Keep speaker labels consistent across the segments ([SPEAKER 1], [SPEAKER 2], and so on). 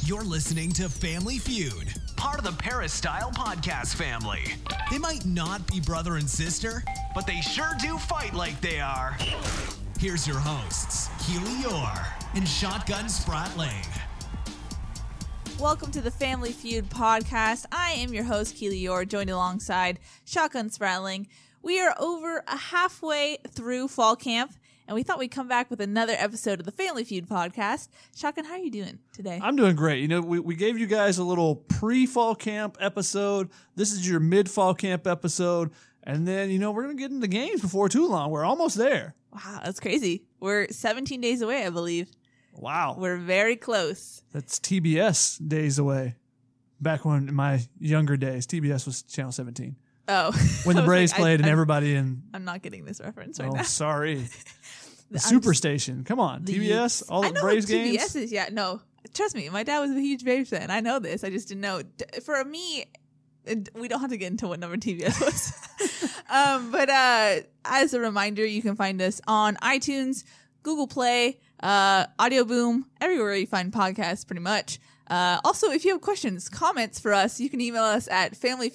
[SPEAKER 1] You're listening to Family Feud, part of the Paris Style Podcast family. They might not be brother and sister, but they sure do fight like they are. Here's your hosts, Keely Orr and Shotgun Spratling.
[SPEAKER 2] Welcome to the Family Feud podcast. I am your host, Keely Orr, joined alongside Shotgun Spratling. We are over halfway through fall camp, and we thought we'd come back with another episode of the Family Feud podcast. Shotgun, how are you doing today?
[SPEAKER 3] I'm doing great. You know, we gave you guys a little pre-fall camp episode. This is your mid-fall camp episode. And then, you know, we're going to get into games before too long. We're almost there.
[SPEAKER 2] Wow, that's crazy. We're 17 days away, I believe.
[SPEAKER 3] Wow.
[SPEAKER 2] We're very close.
[SPEAKER 3] That's TBS days away. Back when in my younger days, TBS was Channel 17.
[SPEAKER 2] Oh.
[SPEAKER 3] When the Braves played and everybody in...
[SPEAKER 2] I'm not getting this reference right
[SPEAKER 3] now.
[SPEAKER 2] now.
[SPEAKER 3] Sorry. The Superstation. Come on. TBS, all the Braves games.
[SPEAKER 2] TBS is, yeah. No, trust me. My dad was a huge Braves fan. I know this. I just didn't know. For me, we don't have to get into what number TBS was. But as a reminder, you can find us on iTunes, Google Play, Audio Boom, everywhere you find podcasts pretty much. Also, if you have questions, comments for us, you can email us at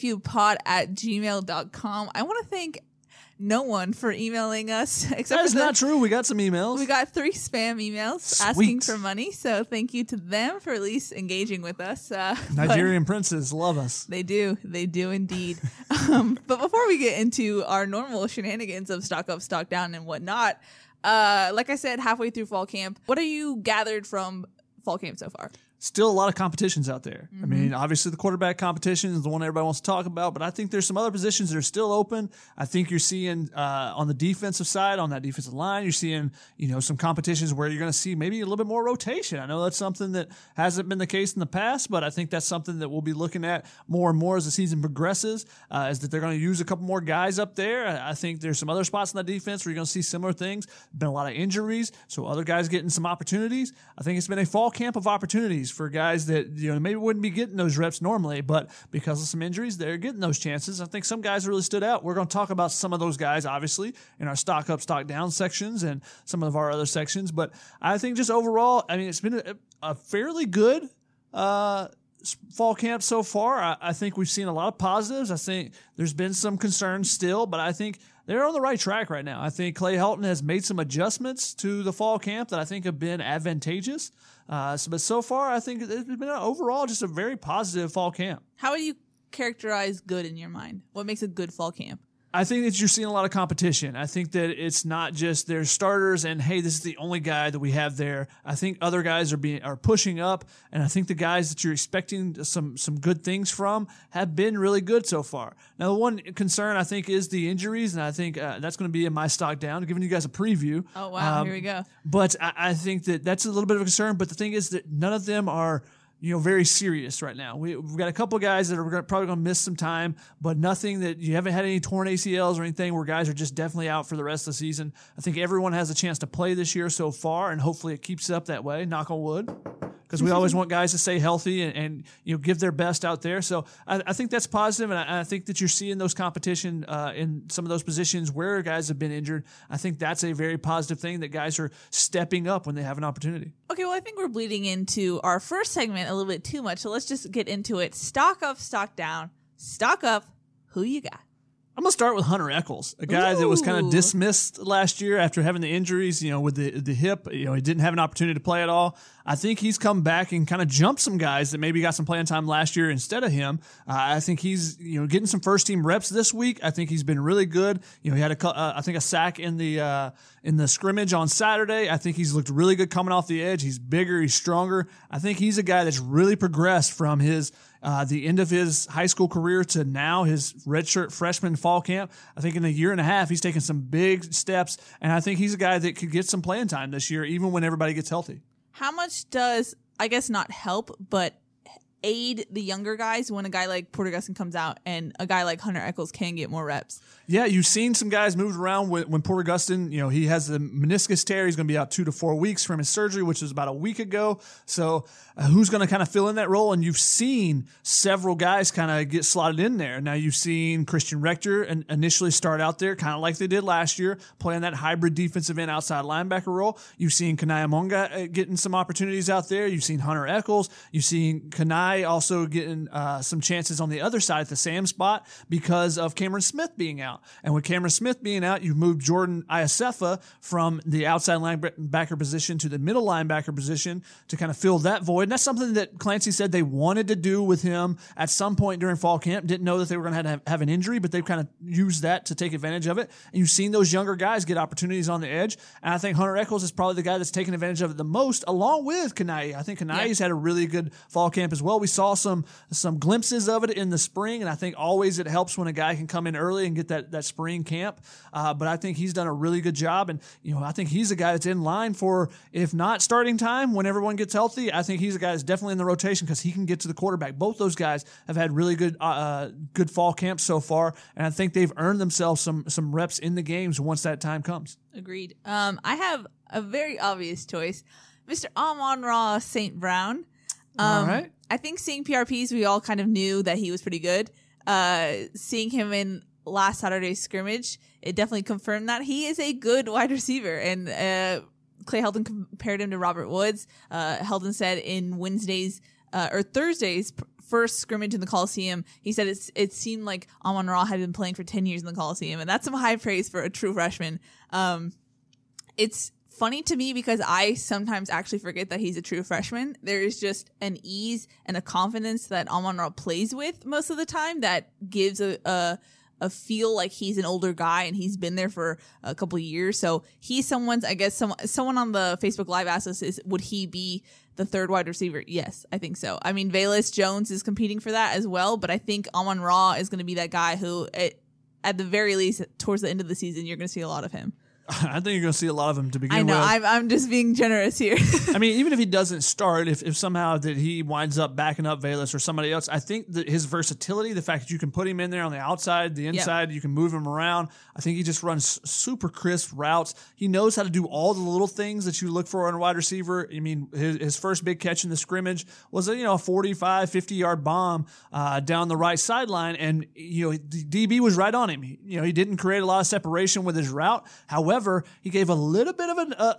[SPEAKER 2] familyfeudpod@gmail.com. I want to thank no one for emailing us. Except
[SPEAKER 3] that is not true. We got some emails.
[SPEAKER 2] We got 3 spam emails asking for money. So thank you to them for at least engaging with us.
[SPEAKER 3] Nigerian princes love us.
[SPEAKER 2] They do. They do indeed. But before we get into our normal shenanigans of stock up, stock down and whatnot, like I said, halfway through fall camp, what have you gathered from fall camp so far?
[SPEAKER 3] Still a lot of competitions out there. Mm-hmm. I mean, obviously the quarterback competition is the one everybody wants to talk about, but I think there's some other positions that are still open. I think you're seeing on the defensive side, on that defensive line, you're seeing, you know, some competitions where you're going to see maybe a little bit more rotation. I know that's something that hasn't been the case in the past, but I think that's something that we'll be looking at more and more as the season progresses, is that they're going to use a couple more guys up there. I think there's some other spots in the defense where you're going to see similar things. Been a lot of injuries, so other guys getting some opportunities. I think it's been a fall camp of opportunities for guys that, you know, maybe wouldn't be getting those reps normally, but because of some injuries, they're getting those chances. I think some guys really stood out. We're going to talk about some of those guys, obviously, in our stock up, stock down sections and some of our other sections. But I think just overall, I mean, it's been a fairly good fall camp so far. I think we've seen a lot of positives. I think there's been some concerns still, but I think they're on the right track right now. I think Clay Helton has made some adjustments to the fall camp that I think have been advantageous. But so far, I think it's been overall just a very positive fall camp.
[SPEAKER 2] How would you characterize good in your mind? What makes a good fall camp?
[SPEAKER 3] I think that you're seeing a lot of competition. I think that it's not just their starters and, hey, this is the only guy that we have there. I think other guys are pushing up, and I think the guys that you're expecting some good things from have been really good so far. Now, the one concern I think is the injuries, and I think that's going to be in my stock down, giving you guys a preview.
[SPEAKER 2] Oh, wow. Here we go.
[SPEAKER 3] But I think that's a little bit of a concern, but the thing is that none of them are, you know, very serious right now. We've got a couple of guys that are probably going to miss some time, but nothing that you haven't had any torn ACLs or anything where guys are just definitely out for the rest of the season. I think everyone has a chance to play this year so far, and hopefully it keeps up that way, knock on wood, because we always want guys to stay healthy and you know, give their best out there. So I think that's positive, and I think that you're seeing those competition in some of those positions where guys have been injured. I think that's a very positive thing, that guys are stepping up when they have an opportunity.
[SPEAKER 2] Okay, well, I think we're bleeding into our first segment a little bit too much, so let's just get into it. Stock up, stock down. Stock up, who you got?
[SPEAKER 3] I'm going to start with Hunter Echols, a guy that was kind of dismissed last year after having the injuries, you know, with the hip. You know, he didn't have an opportunity to play at all. I think he's come back and kind of jumped some guys that maybe got some playing time last year instead of him. I think he's, you know, getting some first team reps this week. I think he's been really good. You know, he had I think a sack in the scrimmage on Saturday. I think he's looked really good coming off the edge. He's bigger, he's stronger. I think he's a guy that's really progressed from his the end of his high school career to now his redshirt freshman fall camp. I think in a year and a half, he's taken some big steps, and I think he's a guy that could get some playing time this year, even when everybody gets healthy.
[SPEAKER 2] How much does, I guess not help, but aid the younger guys when a guy like Porter Gustin comes out and a guy like Hunter Echols can get more reps.
[SPEAKER 3] Yeah, you've seen some guys moved around when Porter Gustin, he has the meniscus tear. He's going to be out 2 to 4 weeks from his surgery, which was about a week ago. So who's going to kind of fill in that role? And you've seen several guys kind of get slotted in there. Now you've seen Christian Rector initially start out there, kind of like they did last year, playing that hybrid defensive end outside linebacker role. You've seen Kanai Amonga getting some opportunities out there. You've seen Hunter Echols. You've seen Kanai also getting some chances on the other side at the Sam spot because of Cameron Smith being out. And with Cameron Smith being out, you've moved Jordan Iosefa from the outside linebacker position to the middle linebacker position to kind of fill that void. And that's something that Clancy said they wanted to do with him at some point during fall camp. Didn't know that they were going to have an injury, but they've kind of used that to take advantage of it. And you've seen those younger guys get opportunities on the edge. And I think Hunter Echols is probably the guy that's taken advantage of it the most, along with Kanai. I think Kanai's had a really good fall camp as well. We saw some glimpses of it in the spring, and I think always it helps when a guy can come in early and get that spring camp. But I think he's done a really good job, and I think he's a guy that's in line for, if not starting time, when everyone gets healthy. I think he's a guy that's definitely in the rotation because he can get to the quarterback. Both those guys have had really good fall camps so far, and I think they've earned themselves some reps in the games once that time comes.
[SPEAKER 2] Agreed. I have a very obvious choice, Mr. Amon-Ra St. Brown.
[SPEAKER 3] All right.
[SPEAKER 2] I think seeing PRPs, we all kind of knew that he was pretty good. Seeing him in last Saturday's scrimmage, it definitely confirmed that he is a good wide receiver. And Clay Helton compared him to Robert Woods. Helton said in Thursday's first scrimmage in the Coliseum, he said it seemed like Amon-Ra had been playing for 10 years in the Coliseum, and that's some high praise for a true freshman. It's funny to me because I sometimes actually forget that he's a true freshman. There is just an ease and a confidence that Amon-Ra plays with most of the time that gives a feel like he's an older guy and he's been there for a couple of years. So he's someone on the Facebook Live asked us, would he be the third wide receiver? Yes, I think so. I mean, Velus Jones is competing for that as well, but I think Amon-Ra is going to be that guy who, at the very least, towards the end of the season, you're going to see a lot of him.
[SPEAKER 3] I think you're going to see a lot of them to begin with.
[SPEAKER 2] I know. I'm just being generous here.
[SPEAKER 3] I mean, even if he doesn't start, if somehow that he winds up backing up Velus or somebody else, I think that his versatility, the fact that you can put him in there on the outside, the inside, you can move him around. I think he just runs super crisp routes. He knows how to do all the little things that you look for in a wide receiver. I mean, his first big catch in the scrimmage was a 45, 50-yard bomb down the right sideline, and the DB was right on him. He didn't create a lot of separation with his route. However, he gave a little bit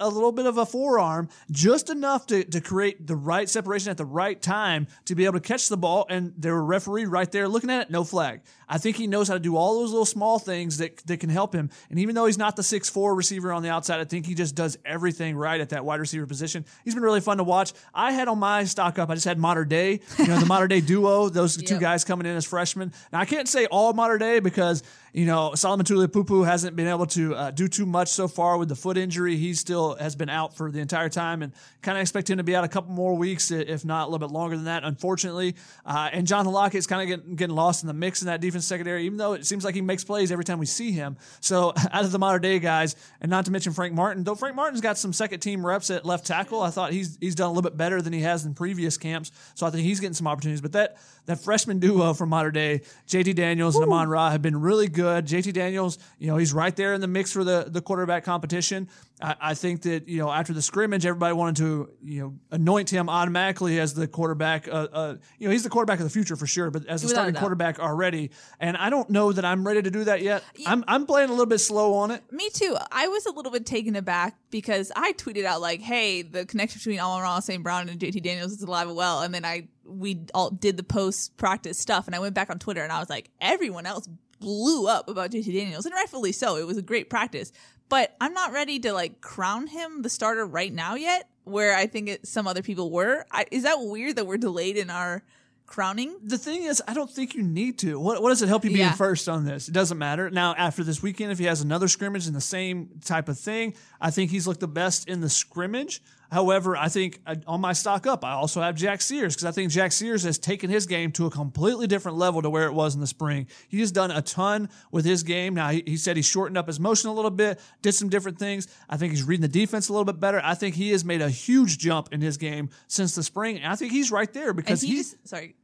[SPEAKER 3] of a forearm, just enough to create the right separation at the right time to be able to catch the ball. And there were a referee right there looking at it, no flag. I think he knows how to do all those little small things that can help him. And even though he's not the 6'4" receiver on the outside, I think he just does everything right at that wide receiver position. He's been really fun to watch. I had on my stock up, I just had Mater Day, the Mater Day duo, those two guys coming in as freshmen. Now, I can't say all Mater Day because Solomon Tulipupu hasn't been able to do too much so far with the foot injury. He still has been out for the entire time, and kind of expect him to be out a couple more weeks, if not a little bit longer than that, unfortunately. And John Halakett is kind of getting lost in the mix in that defense secondary, even though it seems like he makes plays every time we see him. So out of the Mater Day guys, and not to mention Frank Martin, though Frank Martin's got some second team reps at left tackle, I thought he's done a little bit better than he has in previous camps. So I think he's getting some opportunities. But that freshman duo from Mater Day, JT Daniels and Amon-Ra, have been really good. JT Daniels, he's right there in the mix for the quarterback competition. I think that, after the scrimmage, everybody wanted to, anoint him automatically as the quarterback. He's the quarterback of the future for sure, but as a starting quarterback already. And I don't know that I'm ready to do that yet. Yeah. I'm playing a little bit slow on it.
[SPEAKER 2] Me too. I was a little bit taken aback because I tweeted out like, hey, the connection between Amon-Ra St. Brown and JT Daniels is alive and well. And then we all did the post-practice stuff, and I went back on Twitter and I was like, everyone else blew up about JT Daniels, and rightfully so. It was a great practice. But I'm not ready to crown him the starter right now yet, where I think some other people were. Is that weird that we're delayed in our crowning?
[SPEAKER 3] The thing is, I don't think you need to. What does it help you being first on this? It doesn't matter. Now, after this weekend, if he has another scrimmage in the same type of thing, I think he's looked the best in the scrimmage. However, I think on my stock up, I also have Jack Sears, because I think Jack Sears has taken his game to a completely different level to where it was in the spring. He has done a ton with his game. Now, he said he shortened up his motion a little bit, did some different things. I think he's reading the defense a little bit better. I think he has made a huge jump in his game since the spring, and I think he's right there because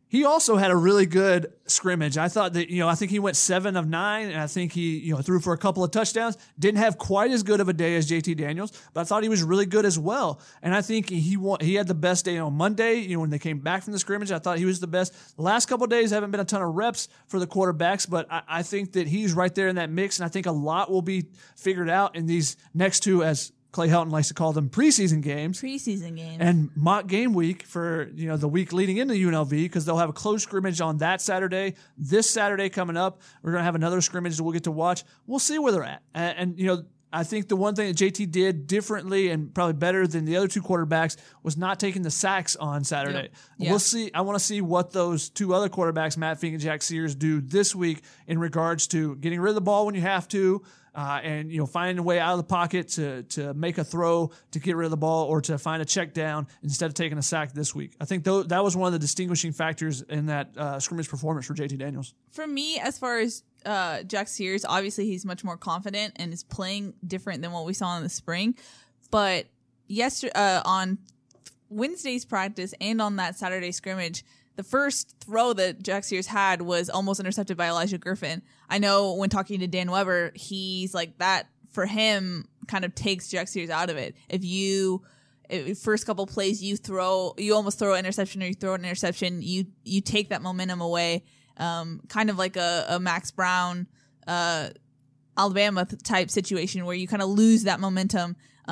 [SPEAKER 3] he also had a really good scrimmage. I thought that, I think he went 7 of 9, and I think he, threw for a couple of touchdowns. Didn't have quite as good of a day as JT Daniels, but I thought he was really good as well. And I think he had the best day on Monday, when they came back from the scrimmage. I thought he was the best. The last couple of days haven't been a ton of reps for the quarterbacks, but I think that he's right there in that mix, and I think a lot will be figured out in these next two, as Clay Helton likes to call them, preseason games. And mock game week for, the week leading into UNLV, because they'll have a close scrimmage on that Saturday. This Saturday coming up, we're going to have another scrimmage that we'll get to watch. We'll see where they're at. And I think the one thing that JT did differently and probably better than the other two quarterbacks was not taking the sacks on Saturday.
[SPEAKER 2] Yeah.
[SPEAKER 3] We'll see. I want to see what those two other quarterbacks, Matt Fink and Jack Sears, do this week in regards to getting rid of the ball when you have to, and finding a way out of the pocket to make a throw to get rid of the ball, or to find a check down instead of taking a sack this week. I think that was one of the distinguishing factors in that scrimmage performance for JT Daniels.
[SPEAKER 2] For me, as far as Jack Sears, obviously he's much more confident and is playing different than what we saw in the spring. But on Wednesday's practice and on that Saturday scrimmage, the first throw that Jack Sears had was almost intercepted by Elijah Griffin. I know when talking to Dan Weber, he's like, that for him kind of takes Jack Sears out of it. If first couple plays you almost throw an interception, or you throw an interception, you take that momentum away. Kind of like a Max Brown, Alabama type situation where you kind of lose that momentum.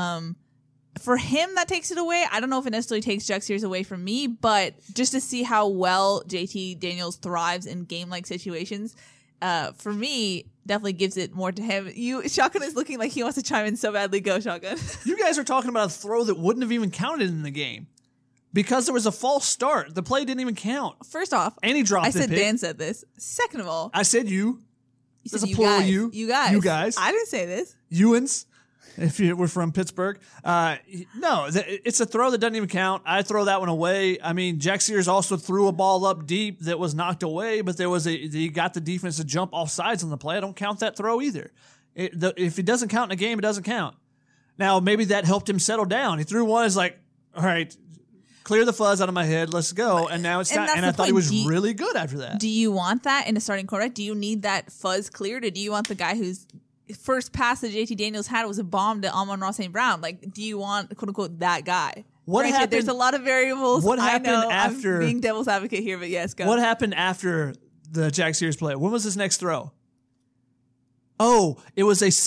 [SPEAKER 2] For him, that takes it away. I don't know if it necessarily takes Jack Sears away from me, but just to see how well JT Daniels thrives in game-like situations, for me, definitely gives it more to him. Shotgun is looking like he wants to chime in so badly. Go, Shotgun.
[SPEAKER 3] You guys are talking about a throw that wouldn't have even counted in the game because there was a false start. The play didn't even count.
[SPEAKER 2] First off,
[SPEAKER 3] and he dropped it.
[SPEAKER 2] Dan said this. Second of all,
[SPEAKER 3] I said you.
[SPEAKER 2] There's
[SPEAKER 3] a plural you.
[SPEAKER 2] You guys.
[SPEAKER 3] You guys.
[SPEAKER 2] I didn't say this.
[SPEAKER 3] Ewans. If you were from Pittsburgh. No, it's a throw that doesn't even count. I throw that one away. I mean, Jack Sears also threw a ball up deep that was knocked away, but he got the defense to jump off sides on the play. I don't count that throw either. If it doesn't count in a game, it doesn't count. Now, maybe that helped him settle down. He threw one, it's like, all right, clear the fuzz out of my head, let's go. And now it's time. And I thought he was really good after that.
[SPEAKER 2] Do you want that in a starting quarterback? Do you need that fuzz cleared, or do you want the guy whose first pass that JT Daniels had was a bomb to Amon-Ra St. Brown? Like, do you want, quote unquote, that guy?
[SPEAKER 3] What happened?
[SPEAKER 2] There's a lot of variables.
[SPEAKER 3] What happened after?
[SPEAKER 2] I'm being devil's advocate here, but yes, go.
[SPEAKER 3] What happened after the Jack Sears play? When was his next throw? Oh, it was a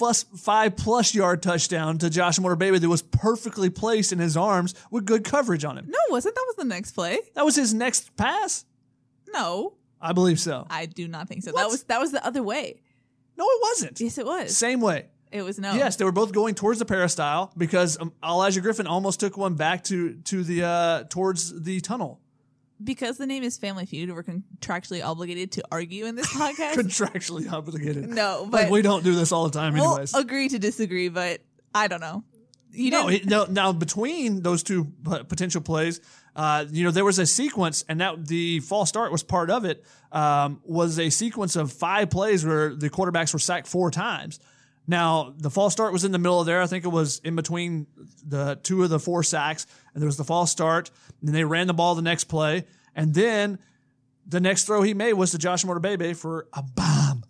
[SPEAKER 3] 75+ yard touchdown to Josh Motorbebe that was perfectly placed in his arms with good coverage on him.
[SPEAKER 2] No, it wasn't. That was the next play.
[SPEAKER 3] That was his next pass?
[SPEAKER 2] No.
[SPEAKER 3] I believe so.
[SPEAKER 2] I do not think so.
[SPEAKER 3] What?
[SPEAKER 2] That was the other way.
[SPEAKER 3] No, it wasn't.
[SPEAKER 2] Yes, it was.
[SPEAKER 3] Same way.
[SPEAKER 2] It was no.
[SPEAKER 3] Yes, they were both going towards the peristyle because Elijah Griffin almost took one back to the towards the tunnel.
[SPEAKER 2] Because the name is Family Feud, we're contractually obligated to argue in this podcast.
[SPEAKER 3] Contractually obligated.
[SPEAKER 2] No, but
[SPEAKER 3] we don't do this all the time, anyways.
[SPEAKER 2] We'll agree to disagree, but I don't know.
[SPEAKER 3] Now between those two potential plays, there was a sequence, and that the false start was part of it. Was a sequence of 5 plays where the quarterbacks were sacked 4 times. Now the false start was in the middle of there. I think it was in between the 2 of the 4 sacks, and there was the false start. And then they ran the ball the next play, and then the next throw he made was to Josh Motorbebe for a bomb.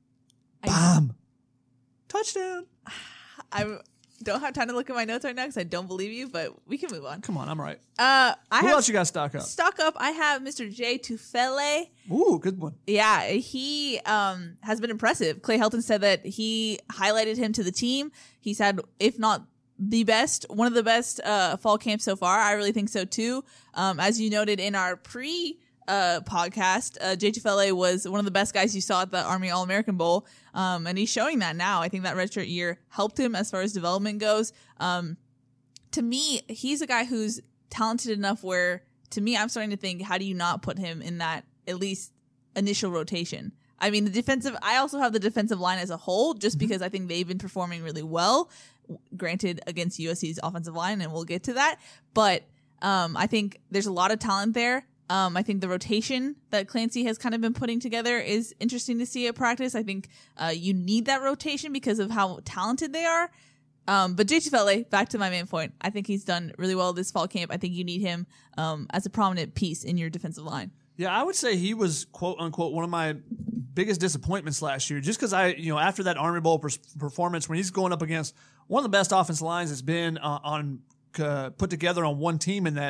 [SPEAKER 3] Touchdown.
[SPEAKER 2] I don't have time to look at my notes right now because I don't believe you, but we can move on.
[SPEAKER 3] Come on, I'm right.
[SPEAKER 2] Who
[SPEAKER 3] else you got stock up?
[SPEAKER 2] Stock up, I have Mr. Jay Tufele.
[SPEAKER 3] Ooh, good one.
[SPEAKER 2] Yeah, he has been impressive. Clay Helton said that he highlighted him to the team. He said, if not the best, one of the best fall camps so far. I really think so too. As you noted in our podcast, Jay Tufele was one of the best guys you saw at the Army All-American Bowl, and he's showing that now. I think that redshirt year helped him as far as development goes. To me, he's a guy who's talented enough where, to me, I'm starting to think, how do you not put him in that at least initial rotation? I mean, I also have the defensive line as a whole, just because I think they've been performing really well, granted against USC's offensive line, and we'll get to that. But I think there's a lot of talent there. I think the rotation that Clancy has kind of been putting together is interesting to see at practice. I think you need that rotation because of how talented they are. But Jay Tufele, back to my main point, I think he's done really well this fall camp. I think you need him as a prominent piece in your defensive line.
[SPEAKER 3] Yeah, I would say he was, quote unquote, one of my biggest disappointments last year. Just because after that Army Bowl performance, when he's going up against one of the best offensive lines that's been put together on one team in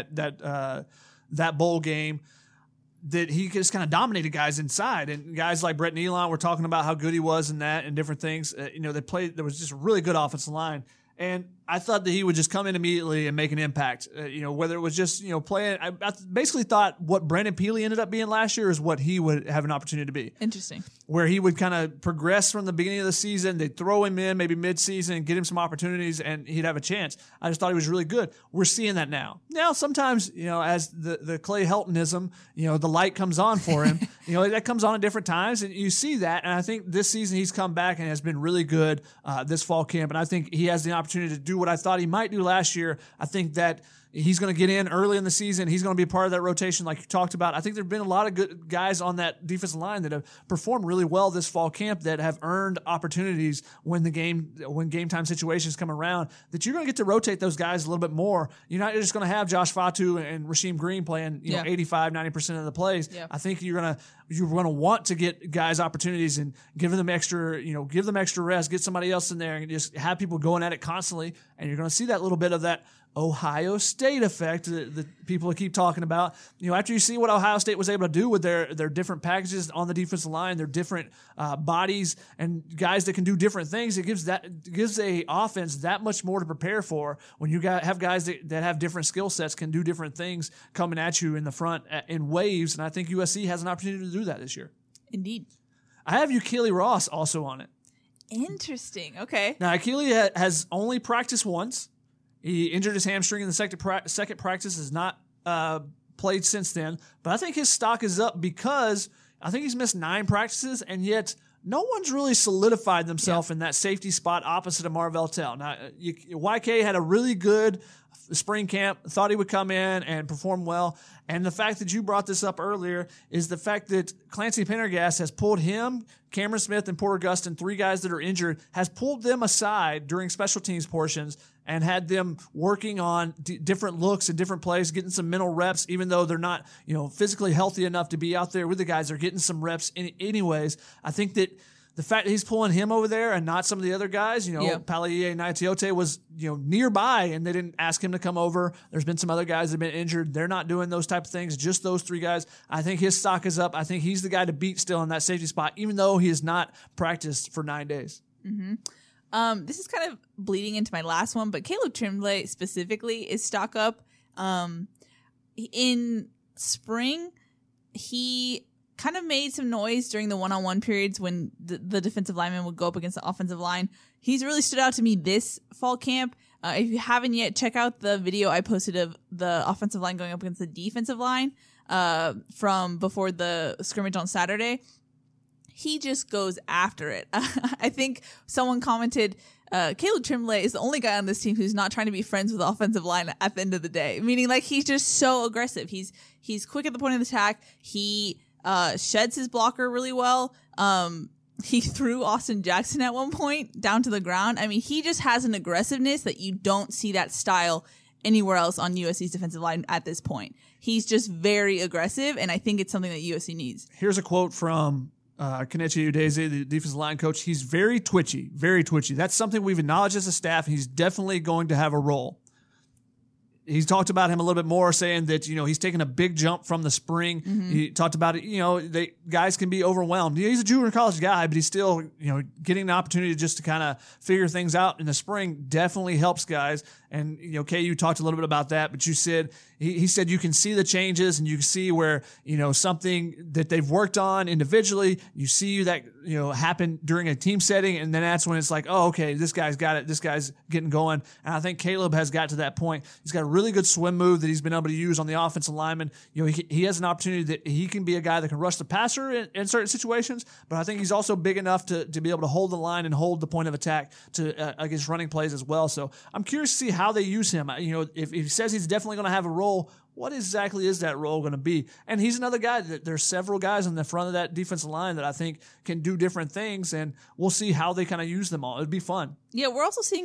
[SPEAKER 3] that bowl game, that he just kind of dominated guys inside, and guys like Brett Nealon were talking about how good he was in that and different things. There was just a really good offensive line. And I thought that he would just come in immediately and make an impact. Whether it was just playing. I basically thought what Brandon Peely ended up being last year is what he would have an opportunity to be.
[SPEAKER 2] Interesting.
[SPEAKER 3] Where he would kind of progress from the beginning of the season. They'd throw him in maybe mid-season, get him some opportunities, and he'd have a chance. I just thought he was really good. We're seeing that now. Now sometimes as the Clay Heltonism, the light comes on for him. That comes on at different times, and you see that. And I think this season he's come back and has been really good this fall camp. And I think he has the opportunity to do what I thought he might do last year. I think that he's going to get in early in the season. He's going to be a part of that rotation like you talked about. I think there have been a lot of good guys on that defensive line that have performed really well this fall camp that have earned opportunities when game time situations come around, that you're going to get to rotate those guys a little bit more. You're not just going to have Josh Fatu and Rasheem Green playing 85-90% of the plays. Yeah. I think you're going to want to get guys opportunities and give them extra rest, get somebody else in there and just have people going at it constantly. And you're going to see that little bit of that Ohio State effect that people keep talking about. After you see what Ohio State was able to do with their different packages on the defensive line, their different bodies and guys that can do different things, it gives a offense that much more to prepare for when you have guys that have different skill sets, can do different things coming at you in the front in waves. And I think USC has an opportunity to do that this year.
[SPEAKER 2] Indeed. I
[SPEAKER 3] have Akili Ross also on it.
[SPEAKER 2] Interesting. Okay.
[SPEAKER 3] Now, Akili has only practiced once. He injured his hamstring in the second practice, has not played since then. But I think his stock is up because I think he's missed 9 practices, and yet no one's really solidified themselves in that safety spot opposite of Marvell Tell. Now, YK had a really good spring camp, thought he would come in and perform well. And the fact that you brought this up earlier is the fact that Clancy Pendergast has pulled him, Cameron Smith, and Porter Gustin, 3 guys that are injured, has pulled them aside during special teams portions and had them working on different looks and different plays, getting some mental reps, even though they're not, physically healthy enough to be out there with the guys. They're getting some reps anyways. I think that the fact that he's pulling him over there and not some of the other guys, Palaie and Naitiote was, nearby and they didn't ask him to come over. There's been some other guys that have been injured. They're not doing those type of things. Just those 3 guys. I think his stock is up. I think he's the guy to beat still in that safety spot, even though he has not practiced for 9 days.
[SPEAKER 2] Mm-hmm. This is kind of bleeding into my last one, but Caleb Tremblay specifically is stock up. In spring, he kind of made some noise during the one-on-one periods when the defensive lineman would go up against the offensive line. He's really stood out to me this fall camp. If you haven't yet, check out the video I posted of the offensive line going up against the defensive line from before the scrimmage on Saturday. He just goes after it. I think someone commented, Caleb Tremblay is the only guy on this team who's not trying to be friends with the offensive line at the end of the day. Meaning, he's just so aggressive. He's quick at the point of attack. He sheds his blocker really well. He threw Austin Jackson at one point down to the ground. I mean, he just has an aggressiveness that you don't see that style anywhere else on USC's defensive line at this point. He's just very aggressive, and I think it's something that USC needs.
[SPEAKER 3] Here's a quote from Kenichi Udeze, the defensive line coach. He's very twitchy, very twitchy. That's something we've acknowledged as a staff. He's definitely going to have a role. He's talked about him a little bit more, saying that, he's taken a big jump from the spring. Mm-hmm. He talked about it, guys can be overwhelmed. He's a junior college guy, but he's still, getting the opportunity just to kind of figure things out in the spring definitely helps guys. And, KU talked a little bit about that, but you said, he said you can see the changes and you can see where, something that they've worked on individually, you see that, happen during a team setting. And then that's when it's like, oh, okay, this guy's got it. This guy's getting going. And I think Caleb has got to that point. He's got a really good swim move that he's been able to use on the offensive lineman. He has an opportunity that he can be a guy that can rush the passer in certain situations, but I think he's also big enough to be able to hold the line and hold the point of attack to against running plays as well. So I'm curious to see how they use him. If he says he's definitely going to have a role, what exactly is that role going to be? And he's another guy that there's several guys in the front of that defensive line that I think can do different things, and we'll see how they kind of use them all. It'd be fun.
[SPEAKER 2] Yeah, we're also seeing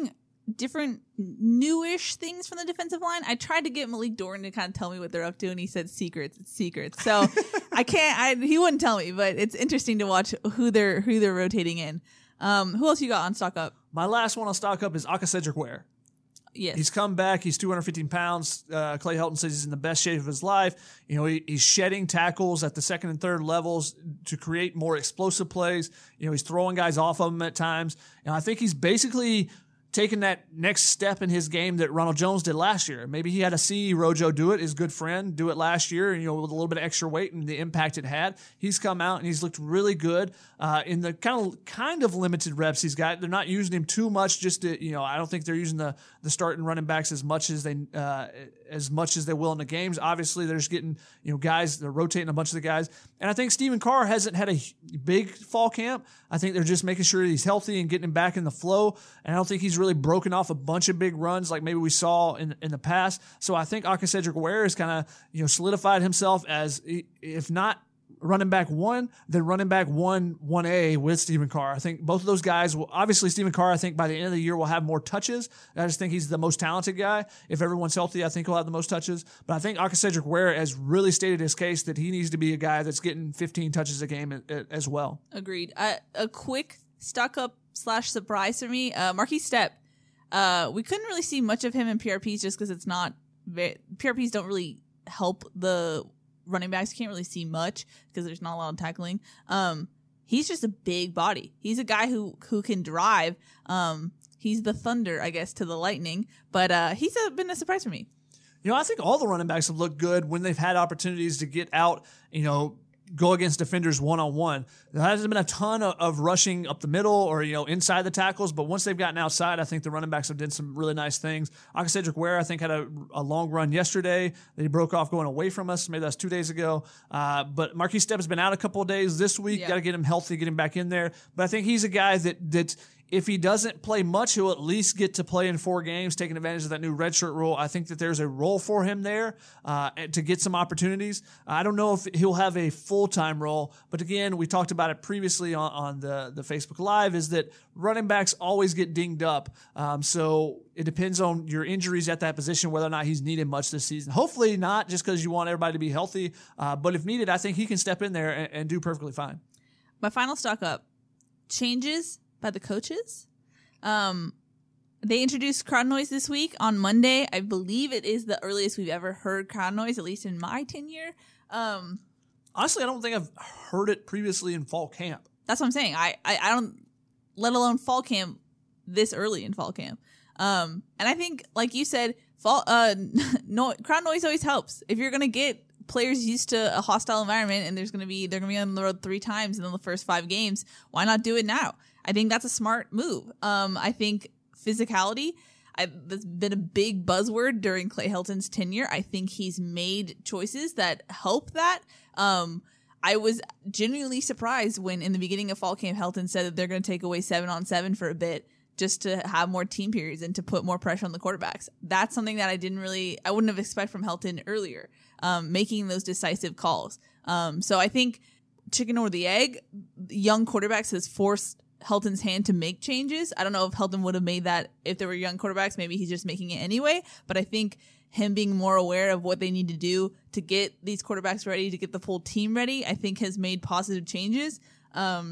[SPEAKER 2] different newish things from the defensive line. I tried to get Malik Dorn to kind of tell me what they're up to, and he said secrets. It's secrets. So he wouldn't tell me, but it's interesting to watch who they're rotating in. Who else you got on Stock Up?
[SPEAKER 3] My last one on Stock Up is Aka Cedric Ware.
[SPEAKER 2] Yes.
[SPEAKER 3] He's come back. He's 215 pounds. Clay Helton says he's in the best shape of his life. He's shedding tackles at the second and third levels to create more explosive plays. He's throwing guys off of him at times. And I think he's basically taking that next step in his game that Ronald Jones did last year. Maybe he had to see Rojo do it, his good friend, do it last year, with a little bit of extra weight and the impact it had. He's come out and he's looked really good in the kind of limited reps he's got. They're not using him too much. Just to, I don't think they're using the starting running backs as much as they will in the games. Obviously, they're just getting guys. They're rotating a bunch of the guys, and I think Stephen Carr hasn't had a big fall camp. I think they're just making sure he's healthy and getting him back in the flow. And I don't think he's really broken off a bunch of big runs like maybe we saw in the past. So I think Aka Cedric Ware has kind of solidified himself as, if not running back 1, then running back 1A with Stephen Carr. I think both of those guys will, obviously Stephen Carr, I think by the end of the year will have more touches. I just think he's the most talented guy. If everyone's healthy, I think he'll have the most touches. But I think Aka Cedric Ware has really stated his case that he needs to be a guy that's getting 15 touches a game as well.
[SPEAKER 2] Agreed. A quick Stock Up / surprise for me, Marquise Stepp. We couldn't really see much of him in PRPs just because PRPs don't really help the running backs. You can't really see much because there's not a lot of tackling. He's just a big body. He's a guy who can drive. He's the thunder, I guess, to the lightning. But he's been a surprise for me.
[SPEAKER 3] I think all the running backs have looked good when they've had opportunities to get out, go against defenders one-on-one. There hasn't been a ton of rushing up the middle or, inside the tackles, but once they've gotten outside, I think the running backs have done some really nice things. Aka Cedric Ware, I think, had a long run yesterday that he broke off going away from us. Maybe that's 2 days ago. But Marquise Stepp has been out a couple of days this week. Got to get him healthy, get him back in there. But I think he's a guy that if he doesn't play much, he'll at least get to play in 4 games, taking advantage of that new redshirt rule. I think that there's a role for him there to get some opportunities. I don't know if he'll have a full-time role, but again, we talked about it previously on the Facebook Live, is that running backs always get dinged up. So it depends on your injuries at that position, whether or not he's needed much this season. Hopefully not, just because you want everybody to be healthy. But if needed, I think he can step in there and do perfectly fine.
[SPEAKER 2] My final Stock Up, changes by the coaches. They introduced crowd noise this week on Monday. I believe it is the earliest we've ever heard crowd noise, at least in my tenure.
[SPEAKER 3] Honestly, I don't think I've heard it previously in fall camp.
[SPEAKER 2] That's what I'm saying. I don't, let alone fall camp this early in fall camp. And I think, like you said, crowd noise always helps. If you're gonna get players used to a hostile environment and they're gonna be on the road 3 times in the first 5 games, why not do it now? I think that's a smart move. I think physicality, that's been a big buzzword during Clay Helton's tenure. I think he's made choices that help that. I was genuinely surprised when in the beginning of fall camp, Helton said that they're going to take away 7-on-7 for a bit just to have more team periods and to put more pressure on the quarterbacks. That's something that I wouldn't have expected from Helton earlier, making those decisive calls. So I think chicken or the egg, young quarterbacks has forced Helton's hand to make changes. I don't know if Helton would have made that if there were young quarterbacks. Maybe he's just making it anyway. But I think him being more aware of what they need to do to get these quarterbacks ready, to get the full team ready, I think has made positive changes. At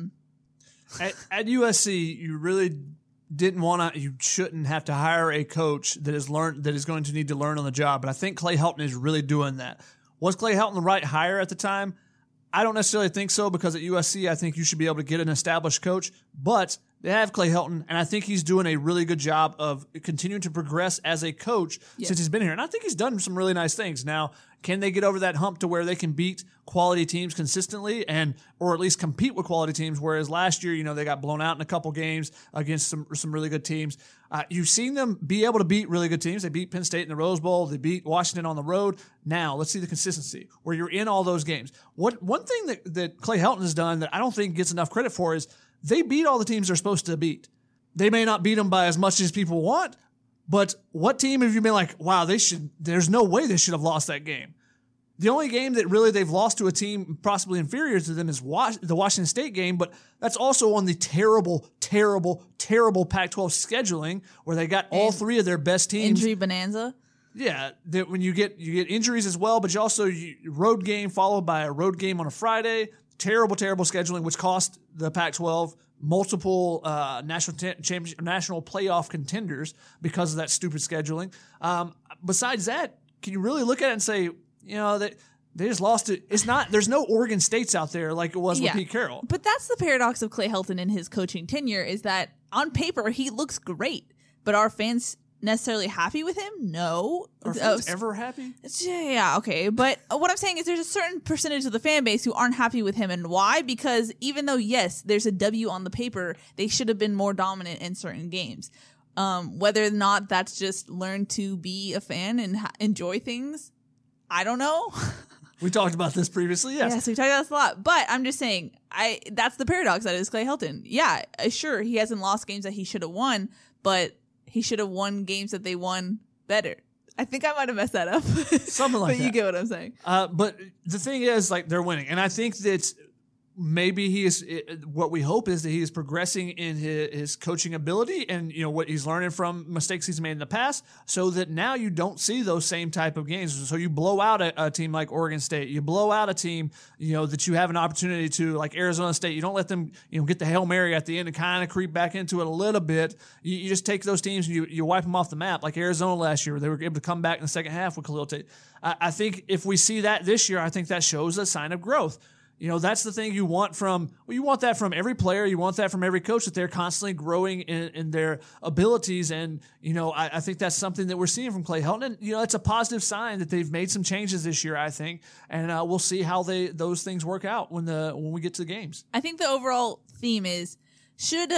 [SPEAKER 3] USC, you really you shouldn't have to hire a coach that is going to need to learn on the job. But I think Clay Helton is really doing that. Was Clay Helton the right hire at the time? I don't necessarily think so, because at USC, I think you should be able to get an established coach, but they have Clay Helton, and I think he's doing a really good job of continuing to progress as a coach since he's been here. And I think he's done some really nice things. Now, can they get over that hump to where they can beat quality teams consistently or at least compete with quality teams? Whereas last year, they got blown out in a couple games against some really good teams. You've seen them be able to beat really good teams. They beat Penn State in the Rose Bowl. They beat Washington on the road. Now, let's see the consistency where you're in all those games. One thing that Clay Helton has done that I don't think gets enough credit for is they beat all the teams they're supposed to beat. They may not beat them by as much as people want, but what team have you been like, wow, there's no way they should have lost that game? The only game that really they've lost to a team possibly inferior to them is the Washington State game, but that's also on the terrible, terrible, terrible Pac-12 scheduling where they got all three of their best teams.
[SPEAKER 2] Injury bonanza.
[SPEAKER 3] Yeah, that when you get injuries as well, but you also road game followed by a road game on a Friday. Terrible, terrible scheduling, which cost the Pac-12 multiple national playoff contenders because of that stupid scheduling. Besides that, can you really look at it and say, that they just lost it? It's not. There's no Oregon States out there like it was with Pete Carroll.
[SPEAKER 2] But that's the paradox of Clay Helton in his coaching tenure is that on paper he looks great, but are fans necessarily happy with him? No.
[SPEAKER 3] Are fans ever happy?
[SPEAKER 2] Yeah, okay. But what I'm saying is there's a certain percentage of the fan base who aren't happy with him. And why? Because even though, yes, there's a W on the paper, they should have been more dominant in certain games. Whether or not that's just learn to be a fan and enjoy things, I don't know.
[SPEAKER 3] We talked about this previously, yes.
[SPEAKER 2] Yes, we talked about this a lot. But I'm just saying, that's the paradox that is Clay Helton. Yeah, sure, he hasn't lost games that he should have won, but he should have won games that they won better. I think I might have messed that up.
[SPEAKER 3] Something like that.
[SPEAKER 2] But you get what I'm saying.
[SPEAKER 3] But the thing is, they're winning. And I think that maybe what we hope is that he is progressing in his coaching ability and, what he's learning from mistakes he's made in the past so that now you don't see those same type of games. So you blow out a team like Oregon State. You blow out a team, that you have an opportunity to, like Arizona State. You don't let them, get the Hail Mary at the end and kind of creep back into it a little bit. You just take those teams and you wipe them off the map like Arizona last year where they were able to come back in the second half with Khalil Tate. I think if we see that this year, I think that shows a sign of growth. That's the thing you want you want that from every player. You want that from every coach, that they're constantly growing in their abilities. And, I think that's something that we're seeing from Clay Helton. And, it's a positive sign that they've made some changes this year, I think. And we'll see how those things work out when we get to the games.
[SPEAKER 2] I think the overall theme is, should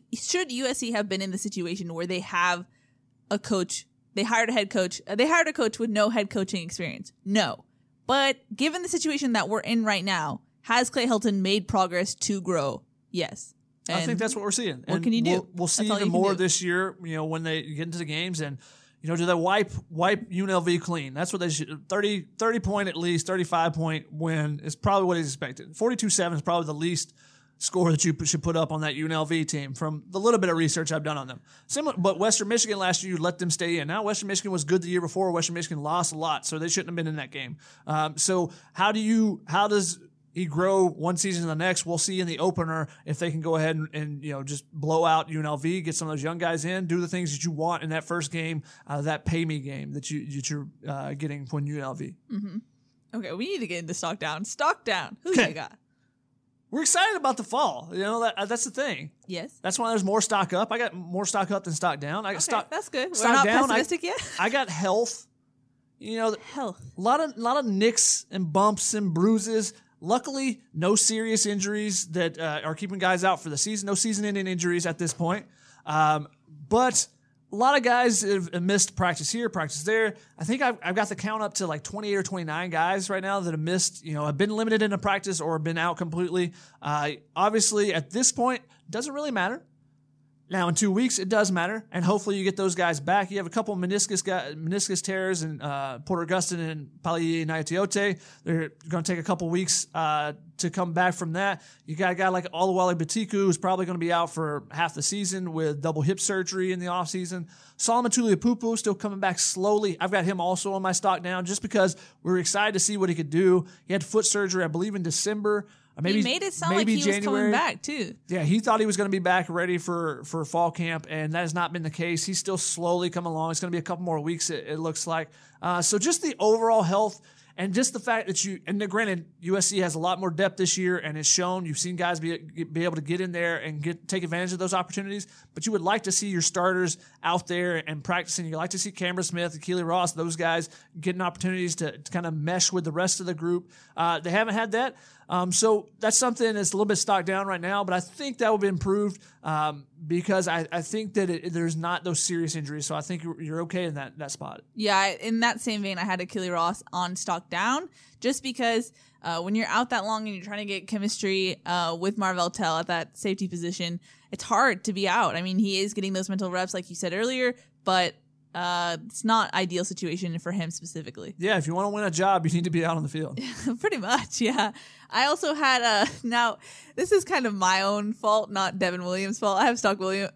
[SPEAKER 2] USC have been in the situation where they have a coach, they hired a head coach, they hired a coach with no head coaching experience? No. But given the situation that we're in right now, has Clay Helton made progress to grow? Yes.
[SPEAKER 3] And I think that's what we're seeing.
[SPEAKER 2] What can you do?
[SPEAKER 3] We'll see even more this year, when they get into the games and, do they wipe UNLV clean? That's what they should. 30 point at least, 35 point win is probably what he's expected. 42-7 is probably the least score that you should put up on that UNLV team from the little bit of research I've done on them. Similar, but Western Michigan last year, you let them stay in. Now Western Michigan was good the year before. Western Michigan lost a lot, so they shouldn't have been in that game. So how does he grow one season to the next? We'll see in the opener if they can go ahead and just blow out UNLV, get some of those young guys in, do the things that you want in that first game, that pay me game that you're getting from UNLV.
[SPEAKER 2] Mm-hmm. Okay, we need to get into Stock Down. Stock Down. Who you got?
[SPEAKER 3] We're excited about the fall. That's the thing.
[SPEAKER 2] Yes.
[SPEAKER 3] That's why there's more stock up. I got more stock up than stock down. I got stock.
[SPEAKER 2] That's good.
[SPEAKER 3] Stock
[SPEAKER 2] We're not
[SPEAKER 3] down.
[SPEAKER 2] pessimistic yet.
[SPEAKER 3] I got health.
[SPEAKER 2] Health.
[SPEAKER 3] A lot of nicks and bumps and bruises. Luckily, no serious injuries that are keeping guys out for the season. No season-ending injuries at this point. But a lot of guys have missed practice here, practice there. I think I've got the count up to like 28 or 29 guys right now that have missed, have been limited into practice or been out completely. Obviously, at this point, doesn't really matter. Now, in 2 weeks, it does matter, and hopefully you get those guys back. You have a couple of meniscus tears in Porter Gustin and Pali'i Naitiote. They're going to take a couple weeks to come back from that. You got a guy like Olawale Batiku, who's probably going to be out for half the season with double hip surgery in the offseason. Solomon Tuliaupupu still coming back slowly. I've got him also on my stock down just because we're excited to see what he could do. He had foot surgery, I believe, in December.
[SPEAKER 2] He made it sound like he was coming back, too.
[SPEAKER 3] Yeah, he thought he was going to be back ready for fall camp, and that has not been the case. He's still slowly coming along. It's going to be a couple more weeks, it looks like. So just the overall health and just the fact that granted, USC has a lot more depth this year, and it's shown. You've seen guys be able to get in there and take advantage of those opportunities, but you would like to see your starters out there and practicing. You'd like to see Cameron Smith and Keely Ross, those guys, getting opportunities to kind of mesh with the rest of the group. They haven't had that. So that's something that's a little bit stocked down right now, but I think that will be improved because I think that there's not those serious injuries. So I think you're okay in that spot.
[SPEAKER 2] Yeah, in that same vein, I had Keely Ross on stock down just because when you're out that long and you're trying to get chemistry with Marvell Tell at that safety position, it's hard to be out. I mean, he is getting those mental reps like you said earlier, but it's not ideal situation for him specifically.
[SPEAKER 3] Yeah, if you want to win a job, you need to be out on the field.
[SPEAKER 2] Pretty much, yeah. I also had now this is kind of my own fault, not Devin Williams' fault. I have I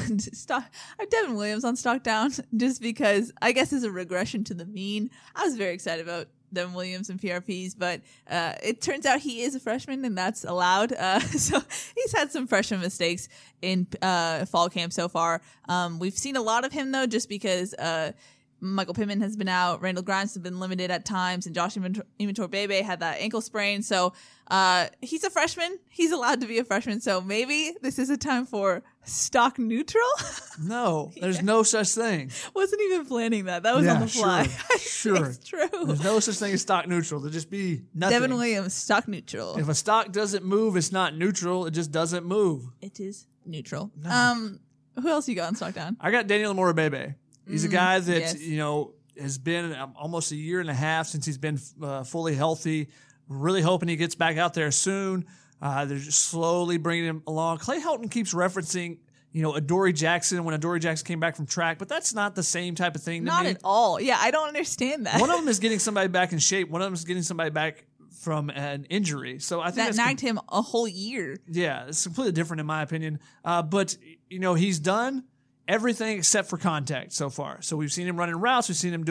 [SPEAKER 2] have Devin Williams on stock down just because I guess it's a regression to the mean. I was very excited about Devin Williams and PRPs, but it turns out he is a freshman and that's allowed. So he's had some freshman mistakes in fall camp so far. We've seen a lot of him though, just because Michael Pittman has been out, Randall Grimes has been limited at times, and Josh Imatorbhebhe had that ankle sprain. So he's a freshman. He's allowed to be a freshman. So maybe this is a time for stock neutral.
[SPEAKER 3] No, there's no such thing.
[SPEAKER 2] Wasn't even planning that. That was on the fly.
[SPEAKER 3] Sure.
[SPEAKER 2] It's true.
[SPEAKER 3] There's no such thing as stock neutral. There'll just be nothing.
[SPEAKER 2] Devin Williams, stock neutral.
[SPEAKER 3] If a stock doesn't move, it's not neutral. It just doesn't move.
[SPEAKER 2] It is neutral. No. Who else you got on stock down?
[SPEAKER 3] I got Daniel Imatorbhebe. He's a guy that, has been almost a year and a half since he's been fully healthy. Really hoping he gets back out there soon. They're just slowly bringing him along. Clay Helton keeps referencing, Adoree Jackson when Adoree Jackson came back from track, but that's not the same type of thing to me.
[SPEAKER 2] Not at all. Yeah, I don't understand that.
[SPEAKER 3] One of them is getting somebody back in shape. One of them is getting somebody back from an injury. So I think
[SPEAKER 2] that nagged him a whole year.
[SPEAKER 3] Yeah, it's completely different in my opinion. But, he's done everything except for contact so far. So we've seen him running routes. We've seen him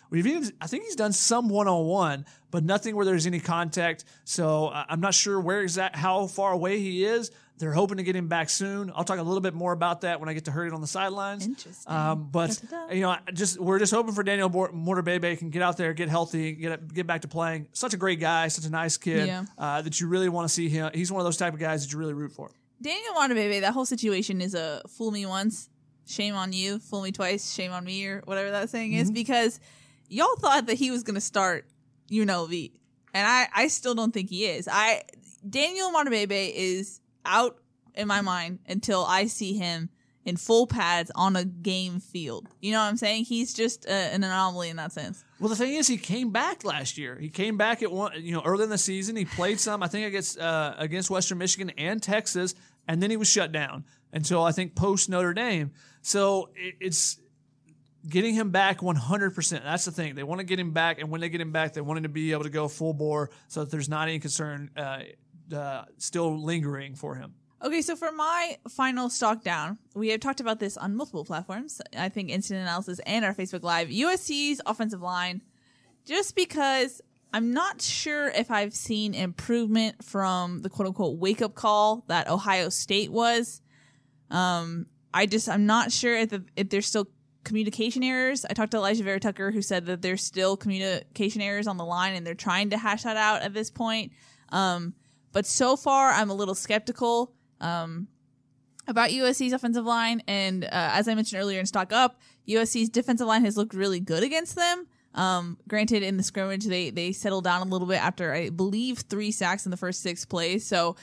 [SPEAKER 3] I think he's done some one-on-one, but nothing where there's any contact. So I'm not sure how far away he is. They're hoping to get him back soon. I'll talk a little bit more about that when I get to heard it on the sidelines.
[SPEAKER 2] Interesting.
[SPEAKER 3] But we're just hoping for Daniel Imatorbhebhe can get out there, get healthy, get back to playing. Such a great guy, such a nice kid that you really want to see him. He's one of those type of guys that you really root for.
[SPEAKER 2] Daniel Imatorbhebhe, that whole situation is a fool me once, shame on you, fool me twice, shame on me, or whatever that saying is, because y'all thought that he was going to start UNLV, and I still don't think he is. Daniel Imatorbhebhe is out in my mind until I see him in full pads on a game field. You know what I'm saying? He's just an anomaly in that sense.
[SPEAKER 3] Well, the thing is, he came back last year. He came back early in the season. He played some, I think, against Western Michigan and Texas, and then he was shut down until I think post Notre Dame. So it's getting him back 100%. That's the thing. They want to get him back, and when they get him back, they want him to be able to go full bore so that there's not any concern still lingering for him.
[SPEAKER 2] Okay, so for my final stock down, we have talked about this on multiple platforms. I think Instant Analysis and our Facebook Live. USC's offensive line, just because I'm not sure if I've seen improvement from the quote-unquote wake-up call that Ohio State was. I'm not sure if there's still communication errors. I talked to Elijah Vera Tucker, who said that there's still communication errors on the line, and they're trying to hash that out at this point. But so far, I'm a little skeptical about USC's offensive line. And as I mentioned earlier in Stock Up, USC's defensive line has looked really good against them. Granted, in the scrimmage, they settled down a little bit after, I believe, 3 sacks in the first 6 plays. So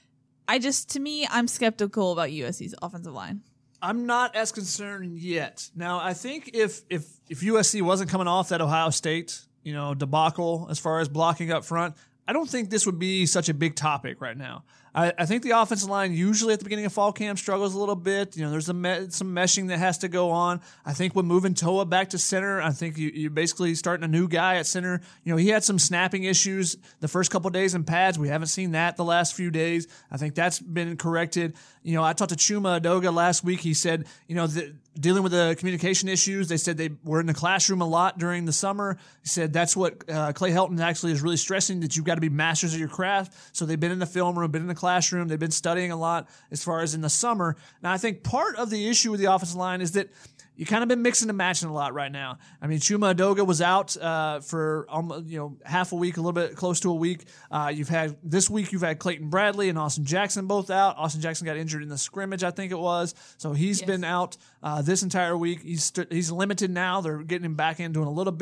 [SPEAKER 2] I'm skeptical about USC's offensive line.
[SPEAKER 3] I'm not as concerned yet. Now, I think if USC wasn't coming off that Ohio State, debacle as far as blocking up front, I don't think this would be such a big topic right now. I think the offensive line usually at the beginning of fall camp struggles a little bit. There's some meshing that has to go on. I think when moving Toa back to center, I think you're basically starting a new guy at center. He had some snapping issues the first couple of days in pads. We haven't seen that the last few days. I think that's been corrected. I talked to Chuma Edoga last week. He said, dealing with the communication issues, they said they were in the classroom a lot during the summer. He said that's what Clay Helton actually is really stressing, that you've got to be masters of your craft. So they've been in the film room, been in the classroom, they've been studying a lot as far as in the summer. Now, I think part of the issue with the offensive line is that you kind of been mixing and matching a lot right now. I mean, Chuma Edoga was out for half a week, a little bit close to a week. This week you've had Clayton Bradley and Austin Jackson both out. Austin Jackson got injured in the scrimmage, I think it was. So he's been out this entire week. He's limited now. They're getting him back in doing a little bit.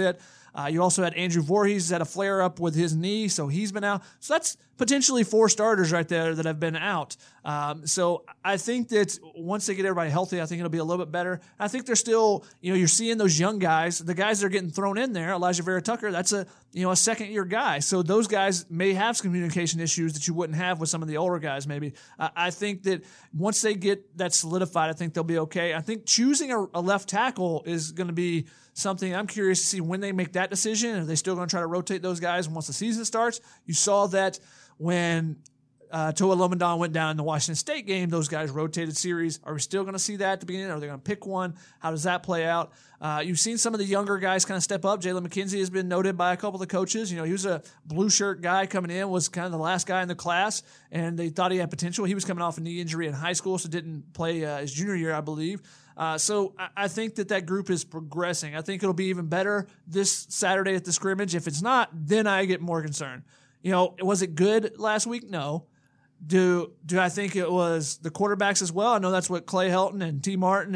[SPEAKER 3] You also had Andrew Voorhees had a flare up with his knee, so he's been out. So that's potentially 4 starters right there that have been out. So I think that once they get everybody healthy, I think it'll be a little bit better. I think they're still, you're seeing those young guys, the guys that are getting thrown in there. Elijah Vera Tucker, that's a second-year guy. So those guys may have some communication issues that you wouldn't have with some of the older guys maybe. I think that once they get that solidified, I think they'll be okay. I think choosing a left tackle is going to be something I'm curious to see when they make that decision. Are they still going to try to rotate those guys once the season starts? You saw that when Toa Lomondon went down in the Washington State game, those guys rotated series. Are we still going to see that at the beginning? Are they going to pick one? How does that play out? You've seen some of the younger guys kind of step up. Jalen McKenzie has been noted by a couple of the coaches. He was a blue shirt guy coming in, was kind of the last guy in the class, and they thought he had potential. He was coming off a knee injury in high school, so didn't play his junior year, I believe. So I think that group is progressing. I think it'll be even better this Saturday at the scrimmage. If it's not, then I get more concerned. Was it good last week? No. Do I think it was the quarterbacks as well? I know that's what Clay Helton and T. Martin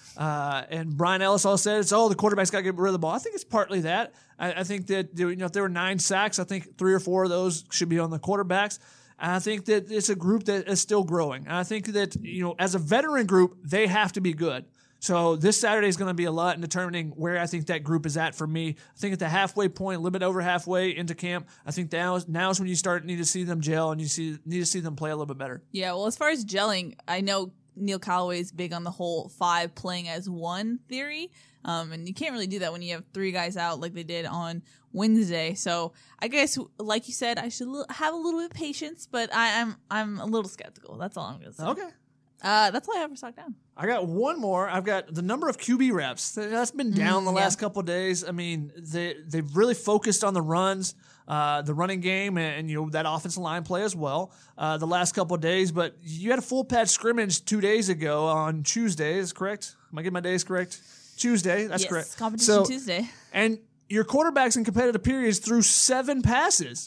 [SPEAKER 3] and Brian Ellis all said. It's, the quarterback's got to get rid of the ball. I think it's partly that. I think that if there were 9 sacks, I think 3 or 4 of those should be on the quarterbacks. And I think that it's a group that is still growing. And I think that, as a veteran group, they have to be good. So this Saturday is going to be a lot in determining where I think that group is at for me. I think at the halfway point, a little bit over halfway into camp, I think now is when you need to see them gel and need to see them play a little bit better.
[SPEAKER 2] Yeah, well, as far as gelling, I know Neil Callaway is big on the whole 5 playing as one theory. And you can't really do that when you have 3 guys out like they did on Wednesday. So I guess, like you said, I should have a little bit of patience, but I'm a little skeptical. That's all I'm going to say.
[SPEAKER 3] Okay.
[SPEAKER 2] That's all I have for Stock Down.
[SPEAKER 3] I got one more. I've got the number of QB reps. That's been down the last couple of days. I mean, they've really focused on the runs, the running game, and that offensive line play as well the last couple of days. But you had a full patch scrimmage 2 days ago on Tuesday. Is correct? Am I getting my days correct? Tuesday. That's correct.
[SPEAKER 2] Yes, competition Tuesday.
[SPEAKER 3] And your quarterbacks in competitive periods threw 7 passes.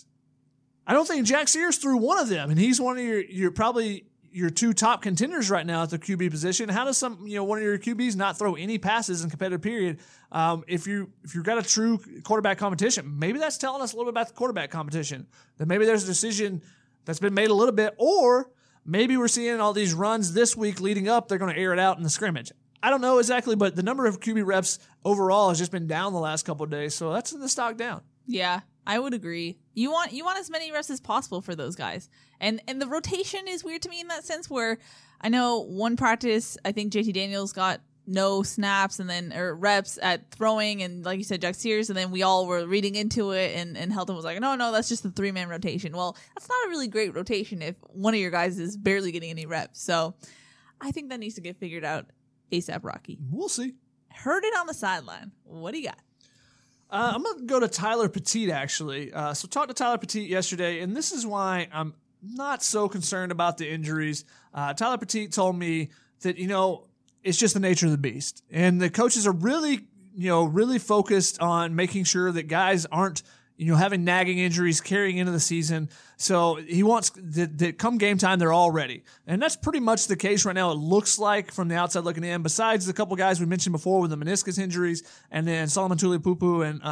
[SPEAKER 3] I don't think Jack Sears threw one of them, and he's one of your probably your 2 top contenders right now at the QB position. How does one of your QBs not throw any passes in competitive period? If you've got a true quarterback competition, maybe that's telling us a little bit about the quarterback competition. That maybe there's a decision that's been made a little bit, or maybe we're seeing all these runs this week leading up. They're going to air it out in the scrimmage. I don't know exactly, but the number of QB reps overall has just been down the last couple of days, so that's in the Stock Down.
[SPEAKER 2] Yeah, I would agree. You want as many reps as possible for those guys. And the rotation is weird to me in that sense, where I know one practice, I think JT Daniels got no snaps or reps at throwing, and like you said, Jack Sears, and then we all were reading into it, and Helton was like, no, that's just the 3-man rotation. Well, that's not a really great rotation if one of your guys is barely getting any reps. So I think that needs to get figured out ASAP Rocky.
[SPEAKER 3] We'll see.
[SPEAKER 2] Heard it on the sideline. What do you got?
[SPEAKER 3] I'm going to go to Tyler Petit, actually. So talked to Tyler Petit yesterday, and this is why I'm not so concerned about the injuries. Tyler Petit told me that, it's just the nature of the beast. And the coaches are really, really focused on making sure that guys aren't, having nagging injuries carrying into the season. So he wants that come game time, they're all ready. And that's pretty much the case right now, it looks like, from the outside looking in, besides the couple guys we mentioned before with the meniscus injuries, and then Solomon Tulipupu and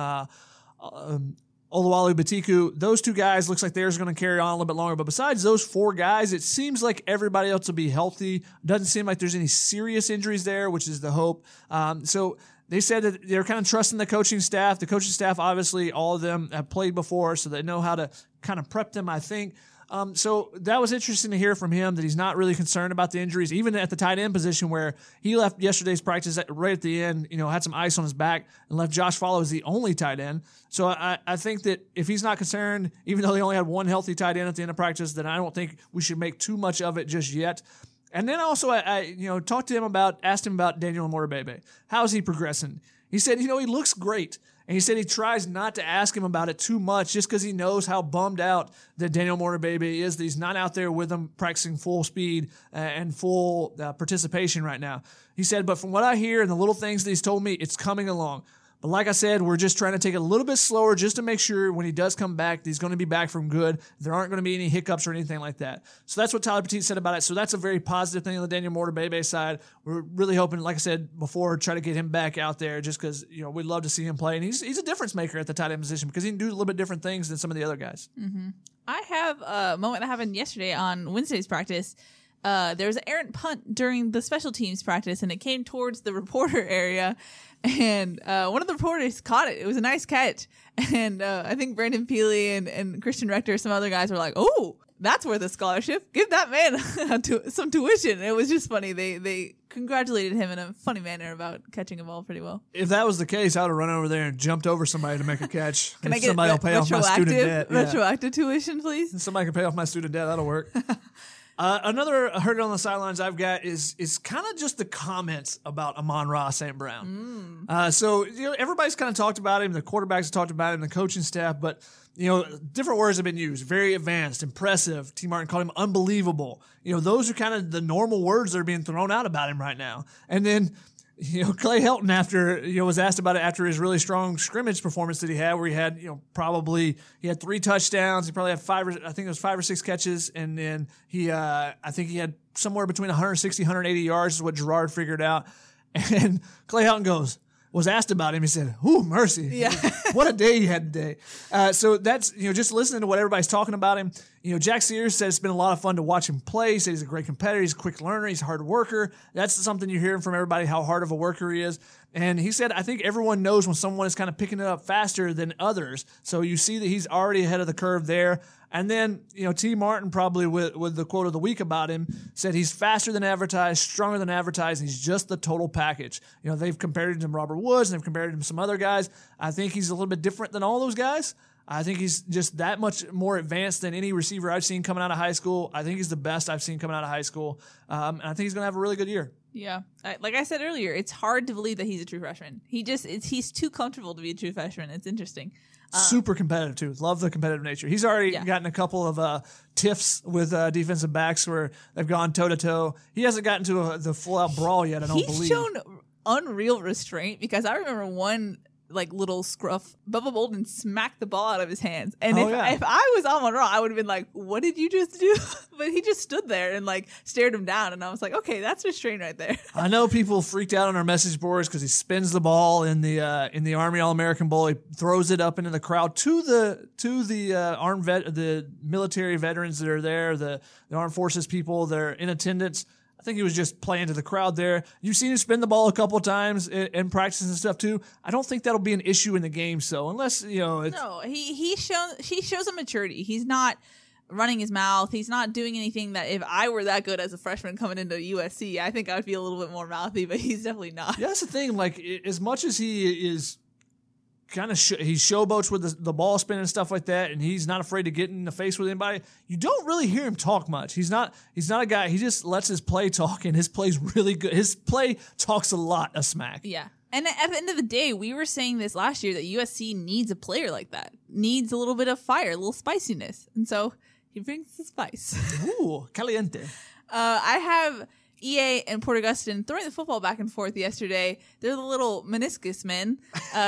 [SPEAKER 3] Oluwalu Batiku. Those 2 guys looks like theirs are going to carry on a little bit longer. But besides those 4 guys, it seems like everybody else will be healthy. Doesn't seem like there's any serious injuries there, which is the hope. So they said that they're kind of trusting the coaching staff. The coaching staff, obviously, all of them have played before, so they know how to kind of prep them, I think. So that was interesting to hear from him, that he's not really concerned about the injuries, even at the tight end position, where he left yesterday's practice right at the end, had some ice on his back, and left Josh Follow as the only tight end. So I think that if he's not concerned, even though they only had 1 healthy tight end at the end of practice, then I don't think we should make too much of it just yet. And then also, I talked to him asked him about Daniel Morebebe. How is he progressing? He said, he looks great. And he said he tries not to ask him about it too much, just because he knows how bummed out that Daniel Morebebe is, that he's not out there with him practicing full speed and full participation right now. He said, but from what I hear and the little things that he's told me, it's coming along. But like I said, we're just trying to take it a little bit slower just to make sure when he does come back, he's going to be back from good. There aren't going to be any hiccups or anything like that. So that's what Tyler Petit said about it. So that's a very positive thing on the Daniel Mortabebe side. We're really hoping, like I said before, try to get him back out there just because, we'd love to see him play. And he's a difference maker at the tight end position because he can do a little bit different things than some of the other guys.
[SPEAKER 2] Mm-hmm. I have a moment that happened yesterday on Wednesday's practice. There was an errant punt during the special teams practice, and it came towards the reporter area, and one of the reporters caught it. It was a nice catch, and I think Brandon Peely and Christian Rector, some other guys were like, "Oh, that's worth a scholarship. Give that man some tuition." It was just funny. They congratulated him in a funny manner about catching a ball pretty well.
[SPEAKER 3] If that was the case, I would have run over there and jumped over somebody to make a catch.
[SPEAKER 2] Can I get
[SPEAKER 3] somebody will pay off my student debt.
[SPEAKER 2] Retroactive tuition, please?
[SPEAKER 3] Somebody can pay off my student debt. That'll work. Another heard it on the sidelines I've got is kind of just the comments about Amon-Ra St. Brown. So everybody's kind of talked about him. The quarterbacks have talked about him, the coaching staff, but different words have been used. Very advanced, impressive. T. Martin called him unbelievable. Those are kind of the normal words that are being thrown out about him right now. And then Clay Helton, after was asked about it after his really strong scrimmage performance that he had, where he had he had 3 touchdowns, he probably had 5 or 6 catches, and then I think he had somewhere between 160, 180 yards is what Gerard figured out. And Clay Helton was asked about him. He said, "Ooh, mercy!
[SPEAKER 2] Yeah.
[SPEAKER 3] What a day he had today." So that's just listening to what everybody's talking about him. Jack Sears said it's been a lot of fun to watch him play. He said he's a great competitor. He's a quick learner. He's a hard worker. That's something you're hearing from everybody, how hard of a worker he is. And he said, I think everyone knows when someone is kind of picking it up faster than others. So you see that he's already ahead of the curve there. And then, T. Martin, probably with the quote of the week about him, said he's faster than advertised, stronger than advertised, and he's just the total package. They've compared him to Robert Woods, and they've compared him to some other guys. I think he's a little bit different than all those guys. I think he's just that much more advanced than any receiver I've seen coming out of high school. I think he's the best I've seen coming out of high school. And I think he's going to have a really good year.
[SPEAKER 2] Yeah. Like I said earlier, it's hard to believe that he's a true freshman. He's too comfortable to be a true freshman. It's interesting.
[SPEAKER 3] Super competitive, too. Love the competitive nature. He's already gotten a couple of tiffs with defensive backs where they've gone toe-to-toe. He hasn't gotten to the full-out brawl yet, I don't believe.
[SPEAKER 2] He's shown unreal restraint because I remember one little scruff, Bubba Bolden smacked the ball out of his hands. And if I was Amon-Ra, I would have been like, "What did you just do?" But he just stood there and stared him down. And I was like, okay, that's restraint right there.
[SPEAKER 3] I know people freaked out on our message boards because he spins the ball in the Army All-American Bowl. He throws it up into the crowd to the military veterans that are there, the armed forces people that are in attendance. I think he was just playing to the crowd there. You've seen him spin the ball a couple of times in practice and stuff too. I don't think that'll be an issue in the game. So unless
[SPEAKER 2] no, he shows a maturity. He's not running his mouth. He's not doing anything that if I were that good as a freshman coming into USC, I think I would be a little bit more mouthy. But he's definitely not.
[SPEAKER 3] Yeah, that's the thing. As much as he is kind of he showboats with the ball spin and stuff like that, and he's not afraid to get in the face with anybody. You don't really hear him talk much. He's not a guy. He just lets his play talk, and his play's really good. His play talks a lot of smack.
[SPEAKER 2] Yeah. And at the end of the day, we were saying this last year that USC needs a player like that. Needs a little bit of fire, a little spiciness. And so he brings the spice.
[SPEAKER 3] Ooh, caliente.
[SPEAKER 2] I have EA and Port Augustine throwing the football back and forth yesterday. They're the little meniscus men.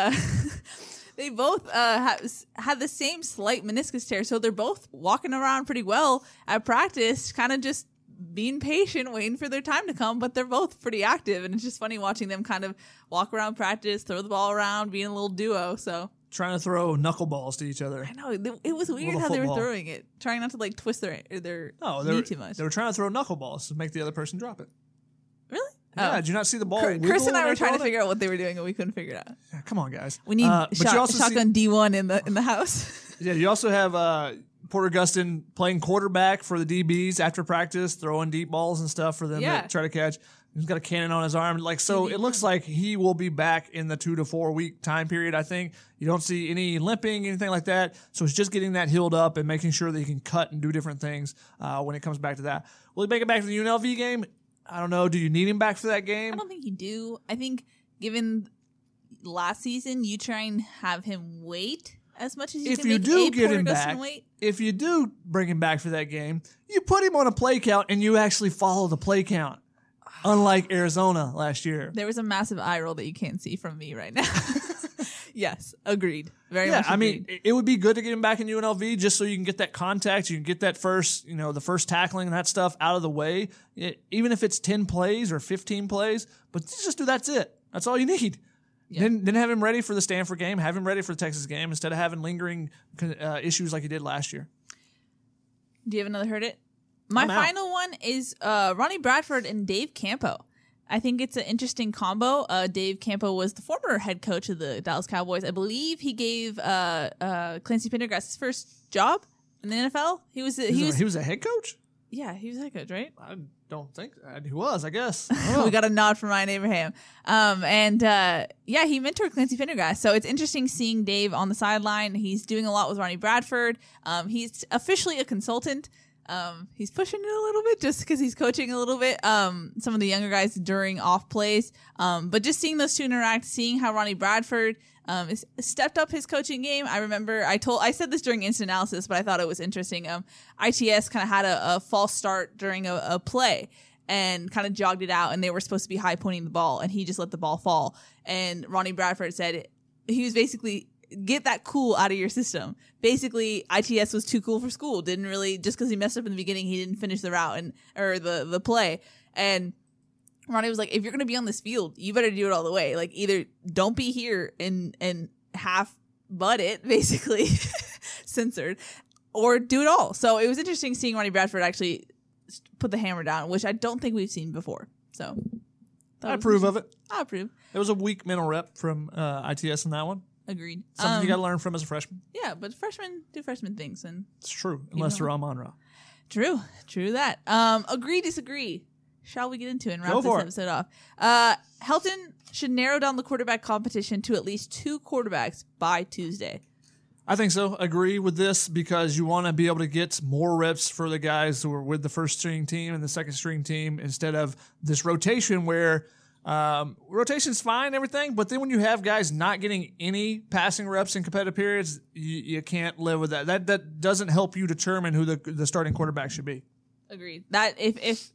[SPEAKER 2] They both had the same slight meniscus tear, so they're both walking around pretty well at practice, kind of just being patient, waiting for their time to come, but they're both pretty active, and it's just funny watching them kind of walk around practice, throw the ball around, being a little duo, so...
[SPEAKER 3] Trying to throw knuckleballs to each other.
[SPEAKER 2] I know. It was weird how they were throwing it, trying not to twist their knee too much.
[SPEAKER 3] They were trying to throw knuckleballs to make the other person drop it.
[SPEAKER 2] Really?
[SPEAKER 3] Yeah, did you not see the ball?
[SPEAKER 2] Chris and I were trying to figure out what they were doing, and we couldn't figure it out.
[SPEAKER 3] Yeah, come on, guys.
[SPEAKER 2] We need shotgun D1 in the house.
[SPEAKER 3] Yeah, you also have Port Augustine playing quarterback for the DBs after practice, throwing deep balls and stuff for them to try to catch. He's got a cannon on his arm. So it looks like he will be back in the 2 to 4 week time period, I think. You don't see any limping, anything like that. So it's just getting that healed up and making sure that he can cut and do different things when it comes back to that. Will he make it back to the UNLV game? I don't know. Do you need him back for that game?
[SPEAKER 2] I don't think you do. I think given last season, you try and have him wait as much as you can.
[SPEAKER 3] If you do get him back, if you do bring him back for that game, you put him on a play count and you actually follow the play count. Unlike Arizona last year.
[SPEAKER 2] There was a massive eye roll that you can't see from me right now. Yes, agreed. Very much.
[SPEAKER 3] I
[SPEAKER 2] agreed.
[SPEAKER 3] mean, it would be good to get him back in UNLV just so you can get that contact, you can get that first, the first tackling and that stuff out of the way, even if it's 10 plays or 15 plays. But just do that's it. That's all you need. Yeah. Then have him ready for the Stanford game, have him ready for the Texas game instead of having lingering issues like he did last year.
[SPEAKER 2] Do you have another heard it? My final one is Ronnie Bradford and Dave Campo. I think it's an interesting combo. Dave Campo was the former head coach of the Dallas Cowboys. I believe he gave Clancy Pendergrass his first job in the NFL. He was
[SPEAKER 3] a head coach?
[SPEAKER 2] Yeah, he was a head coach, right?
[SPEAKER 3] I don't think he was, I guess.
[SPEAKER 2] We got a nod from Ryan Abraham. He mentored Clancy Pendergrass. So it's interesting seeing Dave on the sideline. He's doing a lot with Ronnie Bradford. He's officially a consultant. He's pushing it a little bit just because he's coaching a little bit some of the younger guys during off plays. But just seeing those two interact, seeing how Ronnie Bradford stepped up his coaching game. I remember I said this during instant analysis, but I thought it was interesting. ITS kind of had a false start during a play and kind of jogged it out, and they were supposed to be high pointing the ball, and he just let the ball fall. And Ronnie Bradford said he was basically, get that cool out of your system. Basically, ITS was too cool for school. Didn't really, just because he messed up in the beginning, he didn't finish the route or the play. And Ronnie was like, if you're going to be on this field, you better do it all the way. Like, either don't be here and half butt it, basically, censored, or do it all. So it was interesting seeing Ronnie Bradford actually put the hammer down, which I don't think we've seen before. So
[SPEAKER 3] I approve of it.
[SPEAKER 2] I approve.
[SPEAKER 3] It was a weak mental rep from ITS in that one.
[SPEAKER 2] Agreed.
[SPEAKER 3] Something you got to learn from as a freshman.
[SPEAKER 2] Yeah, but freshmen do freshman things, and
[SPEAKER 3] it's true, unless they're Amon-Ra.
[SPEAKER 2] True that. Agree, disagree. Shall we get into it and wrap this episode off? Helton should narrow down the quarterback competition to at least 2 quarterbacks by Tuesday.
[SPEAKER 3] I think so. Agree with this because you want to be able to get more reps for the guys who are with the first string team and the second string team instead of this rotation where rotation's fine, everything, but then when you have guys not getting any passing reps in competitive periods, you can't live with that. That doesn't help you determine who the starting quarterback should be. Agreed.
[SPEAKER 2] That if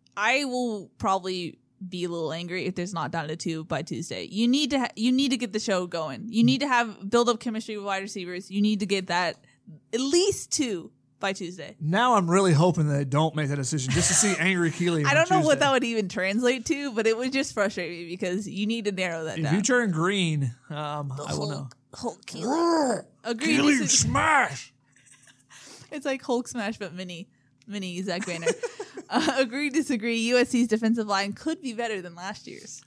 [SPEAKER 2] I will probably be a little angry if there's not down to 2 by Tuesday. You need to get the show going. You need to build up chemistry with wide receivers. You need to get that at least 2 by Tuesday.
[SPEAKER 3] Now I'm really hoping they don't make that decision just to see angry Keely.
[SPEAKER 2] I don't know what that would even translate to, but it would just frustrate me because you need to narrow that down.
[SPEAKER 3] If you turn green, I will know.
[SPEAKER 2] Hulk Keely. Agreed.
[SPEAKER 3] Keely smash.
[SPEAKER 2] It's like Hulk smash, but mini Zach Banner. Agree, disagree. USC's defensive line could be better than last year's.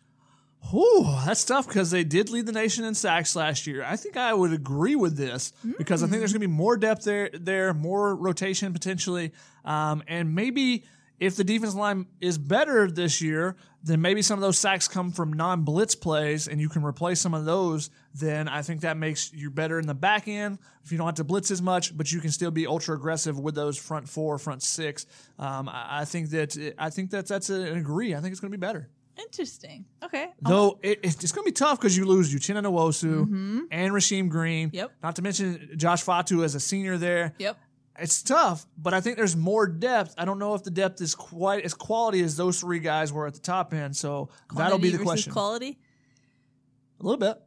[SPEAKER 3] Oh, that's tough because they did lead the nation in sacks last year. I think I would agree with this because I think there's going to be more depth there, more rotation potentially, and maybe if the defense line is better this year, then maybe some of those sacks come from non-blitz plays and you can replace some of those. Then I think that makes you better in the back end if you don't have to blitz as much, but you can still be ultra aggressive with those front 4, front 6. I think that's an agree. I think it's going to be better.
[SPEAKER 2] Interesting. Okay.
[SPEAKER 3] Though it's going to be tough because you lose Uchenna Nwosu and Rasheem Green.
[SPEAKER 2] Yep.
[SPEAKER 3] Not to mention Josh Fatu as a senior there.
[SPEAKER 2] Yep.
[SPEAKER 3] It's tough, but I think there's more depth. I don't know if the depth is quite as quality as those 3 guys were at the top end. So that'll be the question.
[SPEAKER 2] Quality?
[SPEAKER 3] A little bit.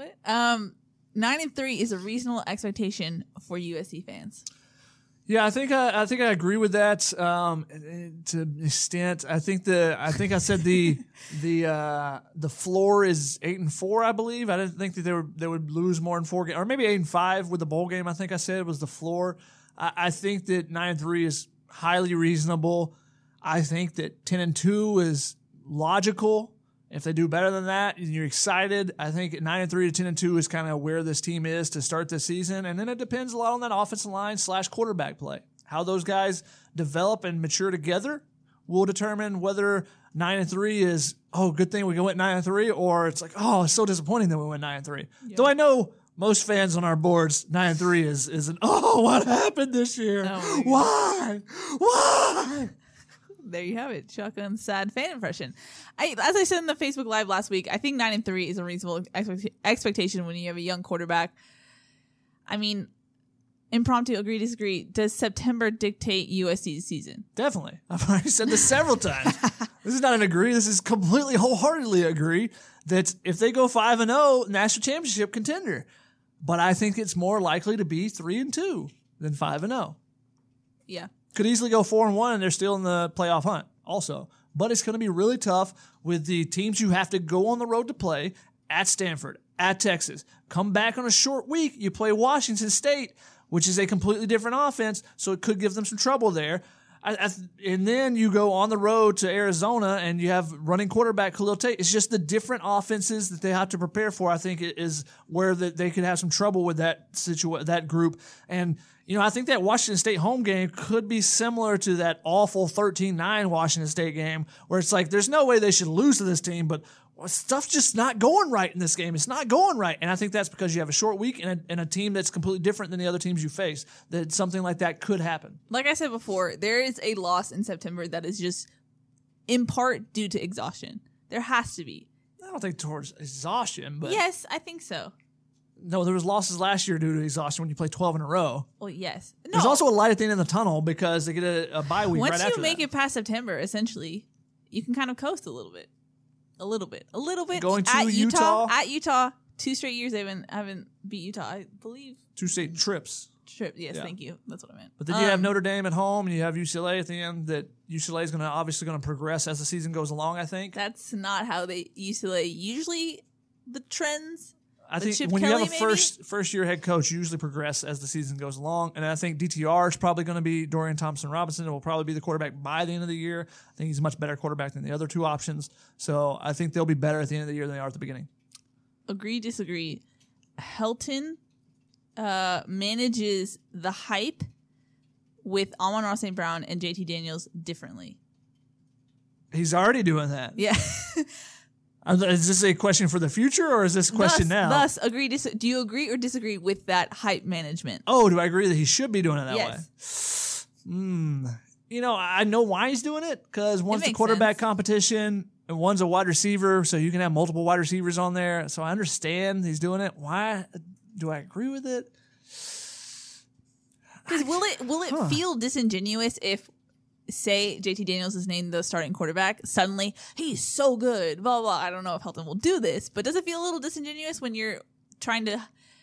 [SPEAKER 2] 9-3 is a reasonable expectation for USC fans.
[SPEAKER 3] Yeah, I think I agree with that to an extent. I think I said the floor is 8-4. I believe I didn't think that they would lose more than 4 games, or maybe 8-5 with the bowl game. I think I said was the floor. I think that 9-3 is highly reasonable. I think that 10-2 is logical. If they do better than that, and you're excited, I think 9-3 to 10-2 is kind of where this team is to start this season. And then it depends a lot on that offensive line / quarterback play. How those guys develop and mature together will determine whether 9-3 is, oh, good thing we went 9-3, or it's like, oh, it's so disappointing that we went 9-3. Yep. Though I know most fans on our boards, 9-3 is an, oh, what happened this year? Oh, Why?
[SPEAKER 2] There you have it. Shotgun sad fan impression. As I said in the Facebook Live last week, I think 9-3 is a reasonable expectation when you have a young quarterback. I mean, Impromptu, agree, disagree. Does September dictate USC's season?
[SPEAKER 3] Definitely. I've already said this several times. This is not an agree. This is completely wholeheartedly agree that if they go 5-0, national championship contender. But I think it's more likely to be 3-2 than 5-0.
[SPEAKER 2] Yeah.
[SPEAKER 3] Could easily go 4-1 and they're still in the playoff hunt also. But it's going to be really tough with the teams you have to go on the road to play at Stanford, at Texas. Come back on a short week. You play Washington State, which is a completely different offense, so it could give them some trouble there. And then you go on the road to Arizona and you have running quarterback Khalil Tate. It's just the different offenses that they have to prepare for, I think, is where they could have some trouble with that group. And, I think that Washington State home game could be similar to that awful 13-9 Washington State game where it's like there's no way they should lose to this team, but stuff's just not going right in this game. It's not going right. And I think that's because you have a short week and a team that's completely different than the other teams you face, that something like that could happen.
[SPEAKER 2] Like I said before, there is a loss in September that is just in part due to exhaustion. There has to be.
[SPEAKER 3] I don't think towards exhaustion, but...
[SPEAKER 2] Yes, I think so.
[SPEAKER 3] No, there was losses last year due to exhaustion when you play 12 in a row.
[SPEAKER 2] Well, yes. No.
[SPEAKER 3] There's also a light at the end of the tunnel because they get a bye week right after that.
[SPEAKER 2] Once you make it past September, essentially, you can kind of coast a little bit. A little bit.
[SPEAKER 3] Going to Utah.
[SPEAKER 2] At Utah. 2 straight years they haven't beat Utah, I believe.
[SPEAKER 3] 2 state trips.
[SPEAKER 2] Yes,
[SPEAKER 3] yeah.
[SPEAKER 2] Thank you. That's what I meant.
[SPEAKER 3] But then you have Notre Dame at home, and you have UCLA at the end. That UCLA is obviously going to progress as the season goes along, I think.
[SPEAKER 2] That's not how UCLA usually the trends.
[SPEAKER 3] I think
[SPEAKER 2] Chip
[SPEAKER 3] when
[SPEAKER 2] Kelly,
[SPEAKER 3] you have a first year head coach, you usually progress as the season goes along. And I think DTR is probably going to be Dorian Thompson-Robinson. It will probably be the quarterback by the end of the year. I think he's a much better quarterback than the other 2 options. So I think they'll be better at the end of the year than they are at the beginning.
[SPEAKER 2] Agree, disagree. Helton manages the hype with Amon-Ra St. Brown and JT Daniels differently.
[SPEAKER 3] He's already doing that.
[SPEAKER 2] Yeah.
[SPEAKER 3] Is this a question for the future, or is this a question now?
[SPEAKER 2] Thus, do you agree or disagree with that hype management?
[SPEAKER 3] Oh, do I agree that he should be doing it that
[SPEAKER 2] yes.
[SPEAKER 3] way? I know why he's doing it, because one's the quarterback competition and one's a wide receiver, so you can have multiple wide receivers on there. So I understand he's doing it. Why do I agree with it?
[SPEAKER 2] Because will it feel disingenuous if, say, JT Daniels is named the starting quarterback, suddenly he's so good, blah, blah. I don't know if Helton will do this, but does it feel a little disingenuous when you're trying to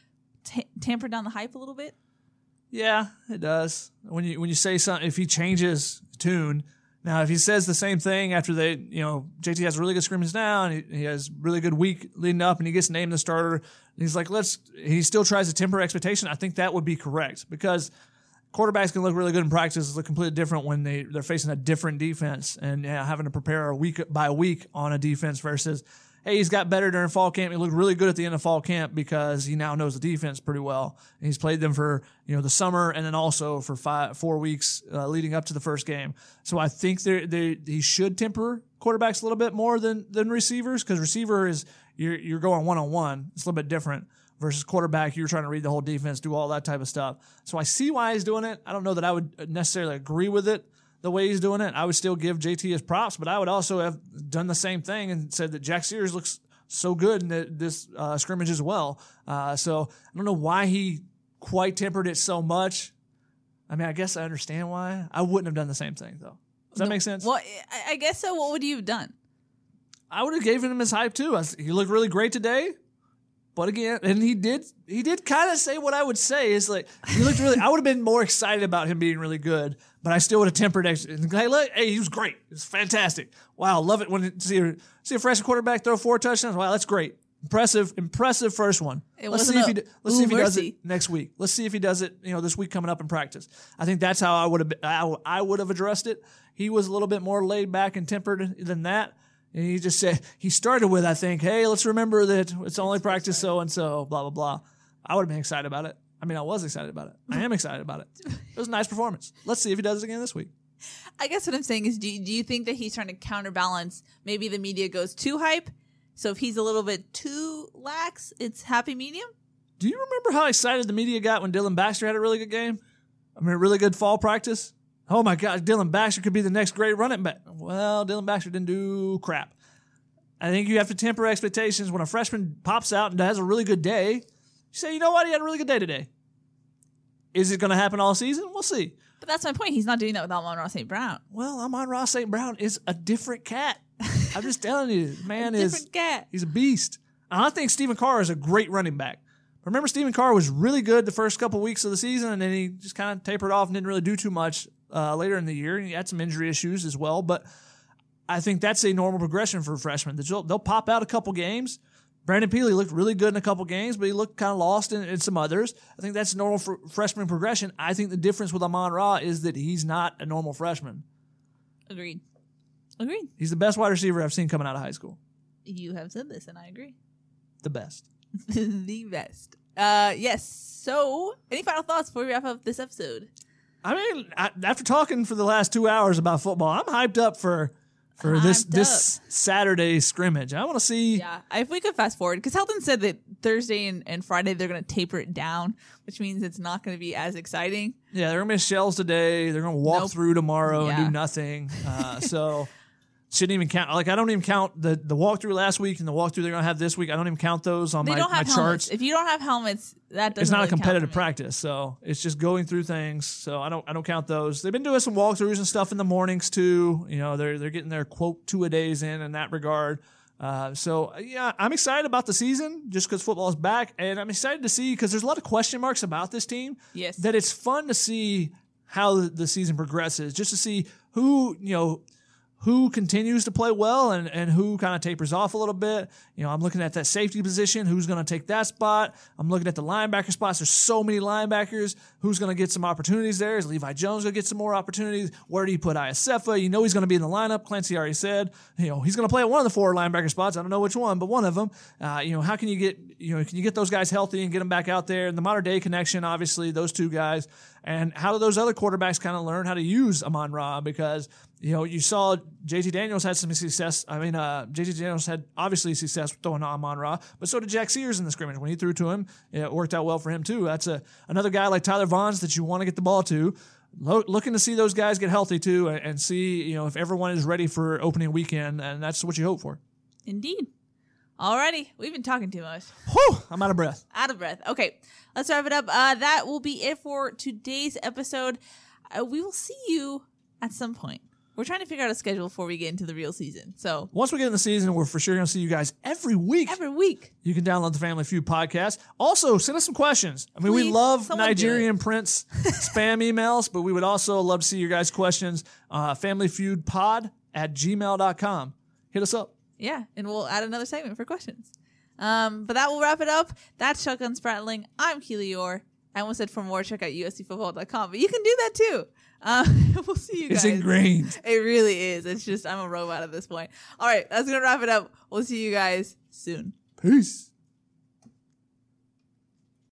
[SPEAKER 2] tamper down the hype a little bit?
[SPEAKER 3] Yeah, it does. When you say something, if he changes tune, now if he says the same thing after JT has a really good scrimmage now and he has really good week leading up and he gets named the starter, and he's like, he still tries to temper expectation, I think that would be correct, because quarterbacks can look really good in practice, look completely different when they're facing a different defense and having to prepare a week by week on a defense versus, hey, he's got better during fall camp. He looked really good at the end of fall camp because he now knows the defense pretty well. And he's played them for the summer and then also for 4 weeks leading up to the first game. So I think he should temper quarterbacks a little bit more than receivers, because receiver is you're going one-on-one. It's a little bit different. Versus quarterback, you're trying to read the whole defense, do all that type of stuff. So I see why he's doing it. I don't know that I would necessarily agree with it the way he's doing it. I would still give JT his props, but I would also have done the same thing and said that Jack Sears looks so good in this scrimmage as well. So I don't know why he quite tempered it so much. I mean, I guess I understand why. I wouldn't have done the same thing, though. Does that make sense?
[SPEAKER 2] Well, I guess so. What would you have done?
[SPEAKER 3] I would have given him his hype, too. He looked really great today. But again, and he did kind of say what I would say is like, he looked really, I would have been more excited about him being really good, but I still would have tempered it. Hey, he was great. It was fantastic. Wow. Love it when you see a freshman quarterback throw 4 touchdowns. Wow. That's great. Impressive first one. Let's see if he does it next week. Let's see if he does it, this week coming up in practice. I think that's how I would have addressed it. He was a little bit more laid back and tempered than that. And he just said, he started with, I think, hey, let's remember that it's only practice so-and-so, blah, blah, blah. I would have been excited about it. I mean, I was excited about it. I am excited about it. It was a nice performance. Let's see if he does it again this week.
[SPEAKER 2] I guess what I'm saying is, do you think that he's trying to counterbalance, maybe the media goes too hype, so if he's a little bit too lax, it's happy medium?
[SPEAKER 3] Do you remember how excited the media got when Dylan Baxter had a really good game? I mean, a really good fall practice? Oh my gosh, Dylan Baxter could be the next great running back. Well, Dylan Baxter didn't do crap. I think you have to temper expectations when a freshman pops out and has a really good day. You say, you know what? He had a really good day today. Is it going to happen all season? We'll see.
[SPEAKER 2] But that's my point. He's not doing that with Amon-Ra St. Brown.
[SPEAKER 3] Well, Amon-Ra St. Brown is a different cat. I'm just telling you, the man
[SPEAKER 2] Different cat.
[SPEAKER 3] He's a beast. And I think Stephen Carr is a great running back. Remember, Stephen Carr was really good the first couple weeks of the season, and then he just kind of tapered off and didn't really do too much later in the year. And he had some injury issues as well. But I think that's a normal progression for freshmen. They'll pop out a couple games. Brandon Peely looked really good in a couple games, but he looked kind of lost in some others. I think that's normal for freshman progression. I think the difference with Amon-Ra is that he's not a normal freshman.
[SPEAKER 2] Agreed.
[SPEAKER 3] He's the best wide receiver I've seen coming out of high school.
[SPEAKER 2] You have said this, and I agree.
[SPEAKER 3] The best.
[SPEAKER 2] The best. Yes. So, any final thoughts before we wrap up this episode?
[SPEAKER 3] I mean, after talking for the last 2 hours about football, I'm hyped up for this Saturday scrimmage. I want to see.
[SPEAKER 2] Yeah, if we could fast forward, because Helton said that Thursday and Friday they're going to taper it down, which means it's not going to be as exciting.
[SPEAKER 3] Yeah, they're going to miss shells today. They're going to walk through tomorrow and do nothing. So shouldn't even count. Like, I don't even count the walkthrough last week and the walkthrough they're going to have this week. I don't even count those on my charts.
[SPEAKER 2] If you don't have helmets, that doesn't.
[SPEAKER 3] It's not
[SPEAKER 2] really
[SPEAKER 3] a competitive practice, so it's just going through things. So I don't count those. They've been doing some walkthroughs and stuff in the mornings too. You know, they're getting their quote 2-a-days in that regard. So yeah, I'm excited about the season just because football is back, and I'm excited to see because there's a lot of question marks about this team.
[SPEAKER 2] Yes,
[SPEAKER 3] that it's fun to see how the season progresses, just to see who continues to play well and who kind of tapers off a little bit. You know, I'm looking at that safety position. Who's going to take that spot? I'm looking at the linebacker spots. There's so many linebackers. Who's going to get some opportunities there? Is Levi Jones going to get some more opportunities? Where do you put Iosefa? You know he's going to be in the lineup. Clancy already said, he's going to play at one of the 4 linebacker spots. I don't know which one, but one of them. How can you get those guys healthy and get them back out there? And the modern day connection, obviously, those 2 guys. And how do those other quarterbacks kind of learn how to use Amon-Ra? Because, you saw JT Daniels had some success. I mean, JT Daniels had obviously success with throwing Amon-Ra, but so did Jack Sears in the scrimmage. When he threw to him, it worked out well for him too. That's another guy like Tyler Vaughns that you want to get the ball to. Looking to see those guys get healthy too and see, if everyone is ready for opening weekend, and that's what you hope for. Indeed.
[SPEAKER 2] Alrighty, we've been talking too much.
[SPEAKER 3] Whew, I'm out of breath.
[SPEAKER 2] Okay, let's wrap it up. That will be it for today's episode. We will see you at some point. We're trying to figure out a schedule before we get into the real season. So
[SPEAKER 3] once we get in the season, we're for sure going to see you guys every week. You can download the Family Feud podcast. Also, send us some questions. I mean, we love Nigerian Prince spam emails, but we would also love to see your guys' questions. FamilyFeudPod@gmail.com. Hit us up.
[SPEAKER 2] Yeah, and we'll add another segment for questions. But that will wrap it up. That's Shotgun Sprattling. I'm Keely Orr. I almost said for more, check out uscfootball.com, but you can do that too. We'll see you guys.
[SPEAKER 3] It's ingrained.
[SPEAKER 2] It really is. It's just, I'm a robot at this point. All right, that's going to wrap it up. We'll see you guys soon.
[SPEAKER 3] Peace.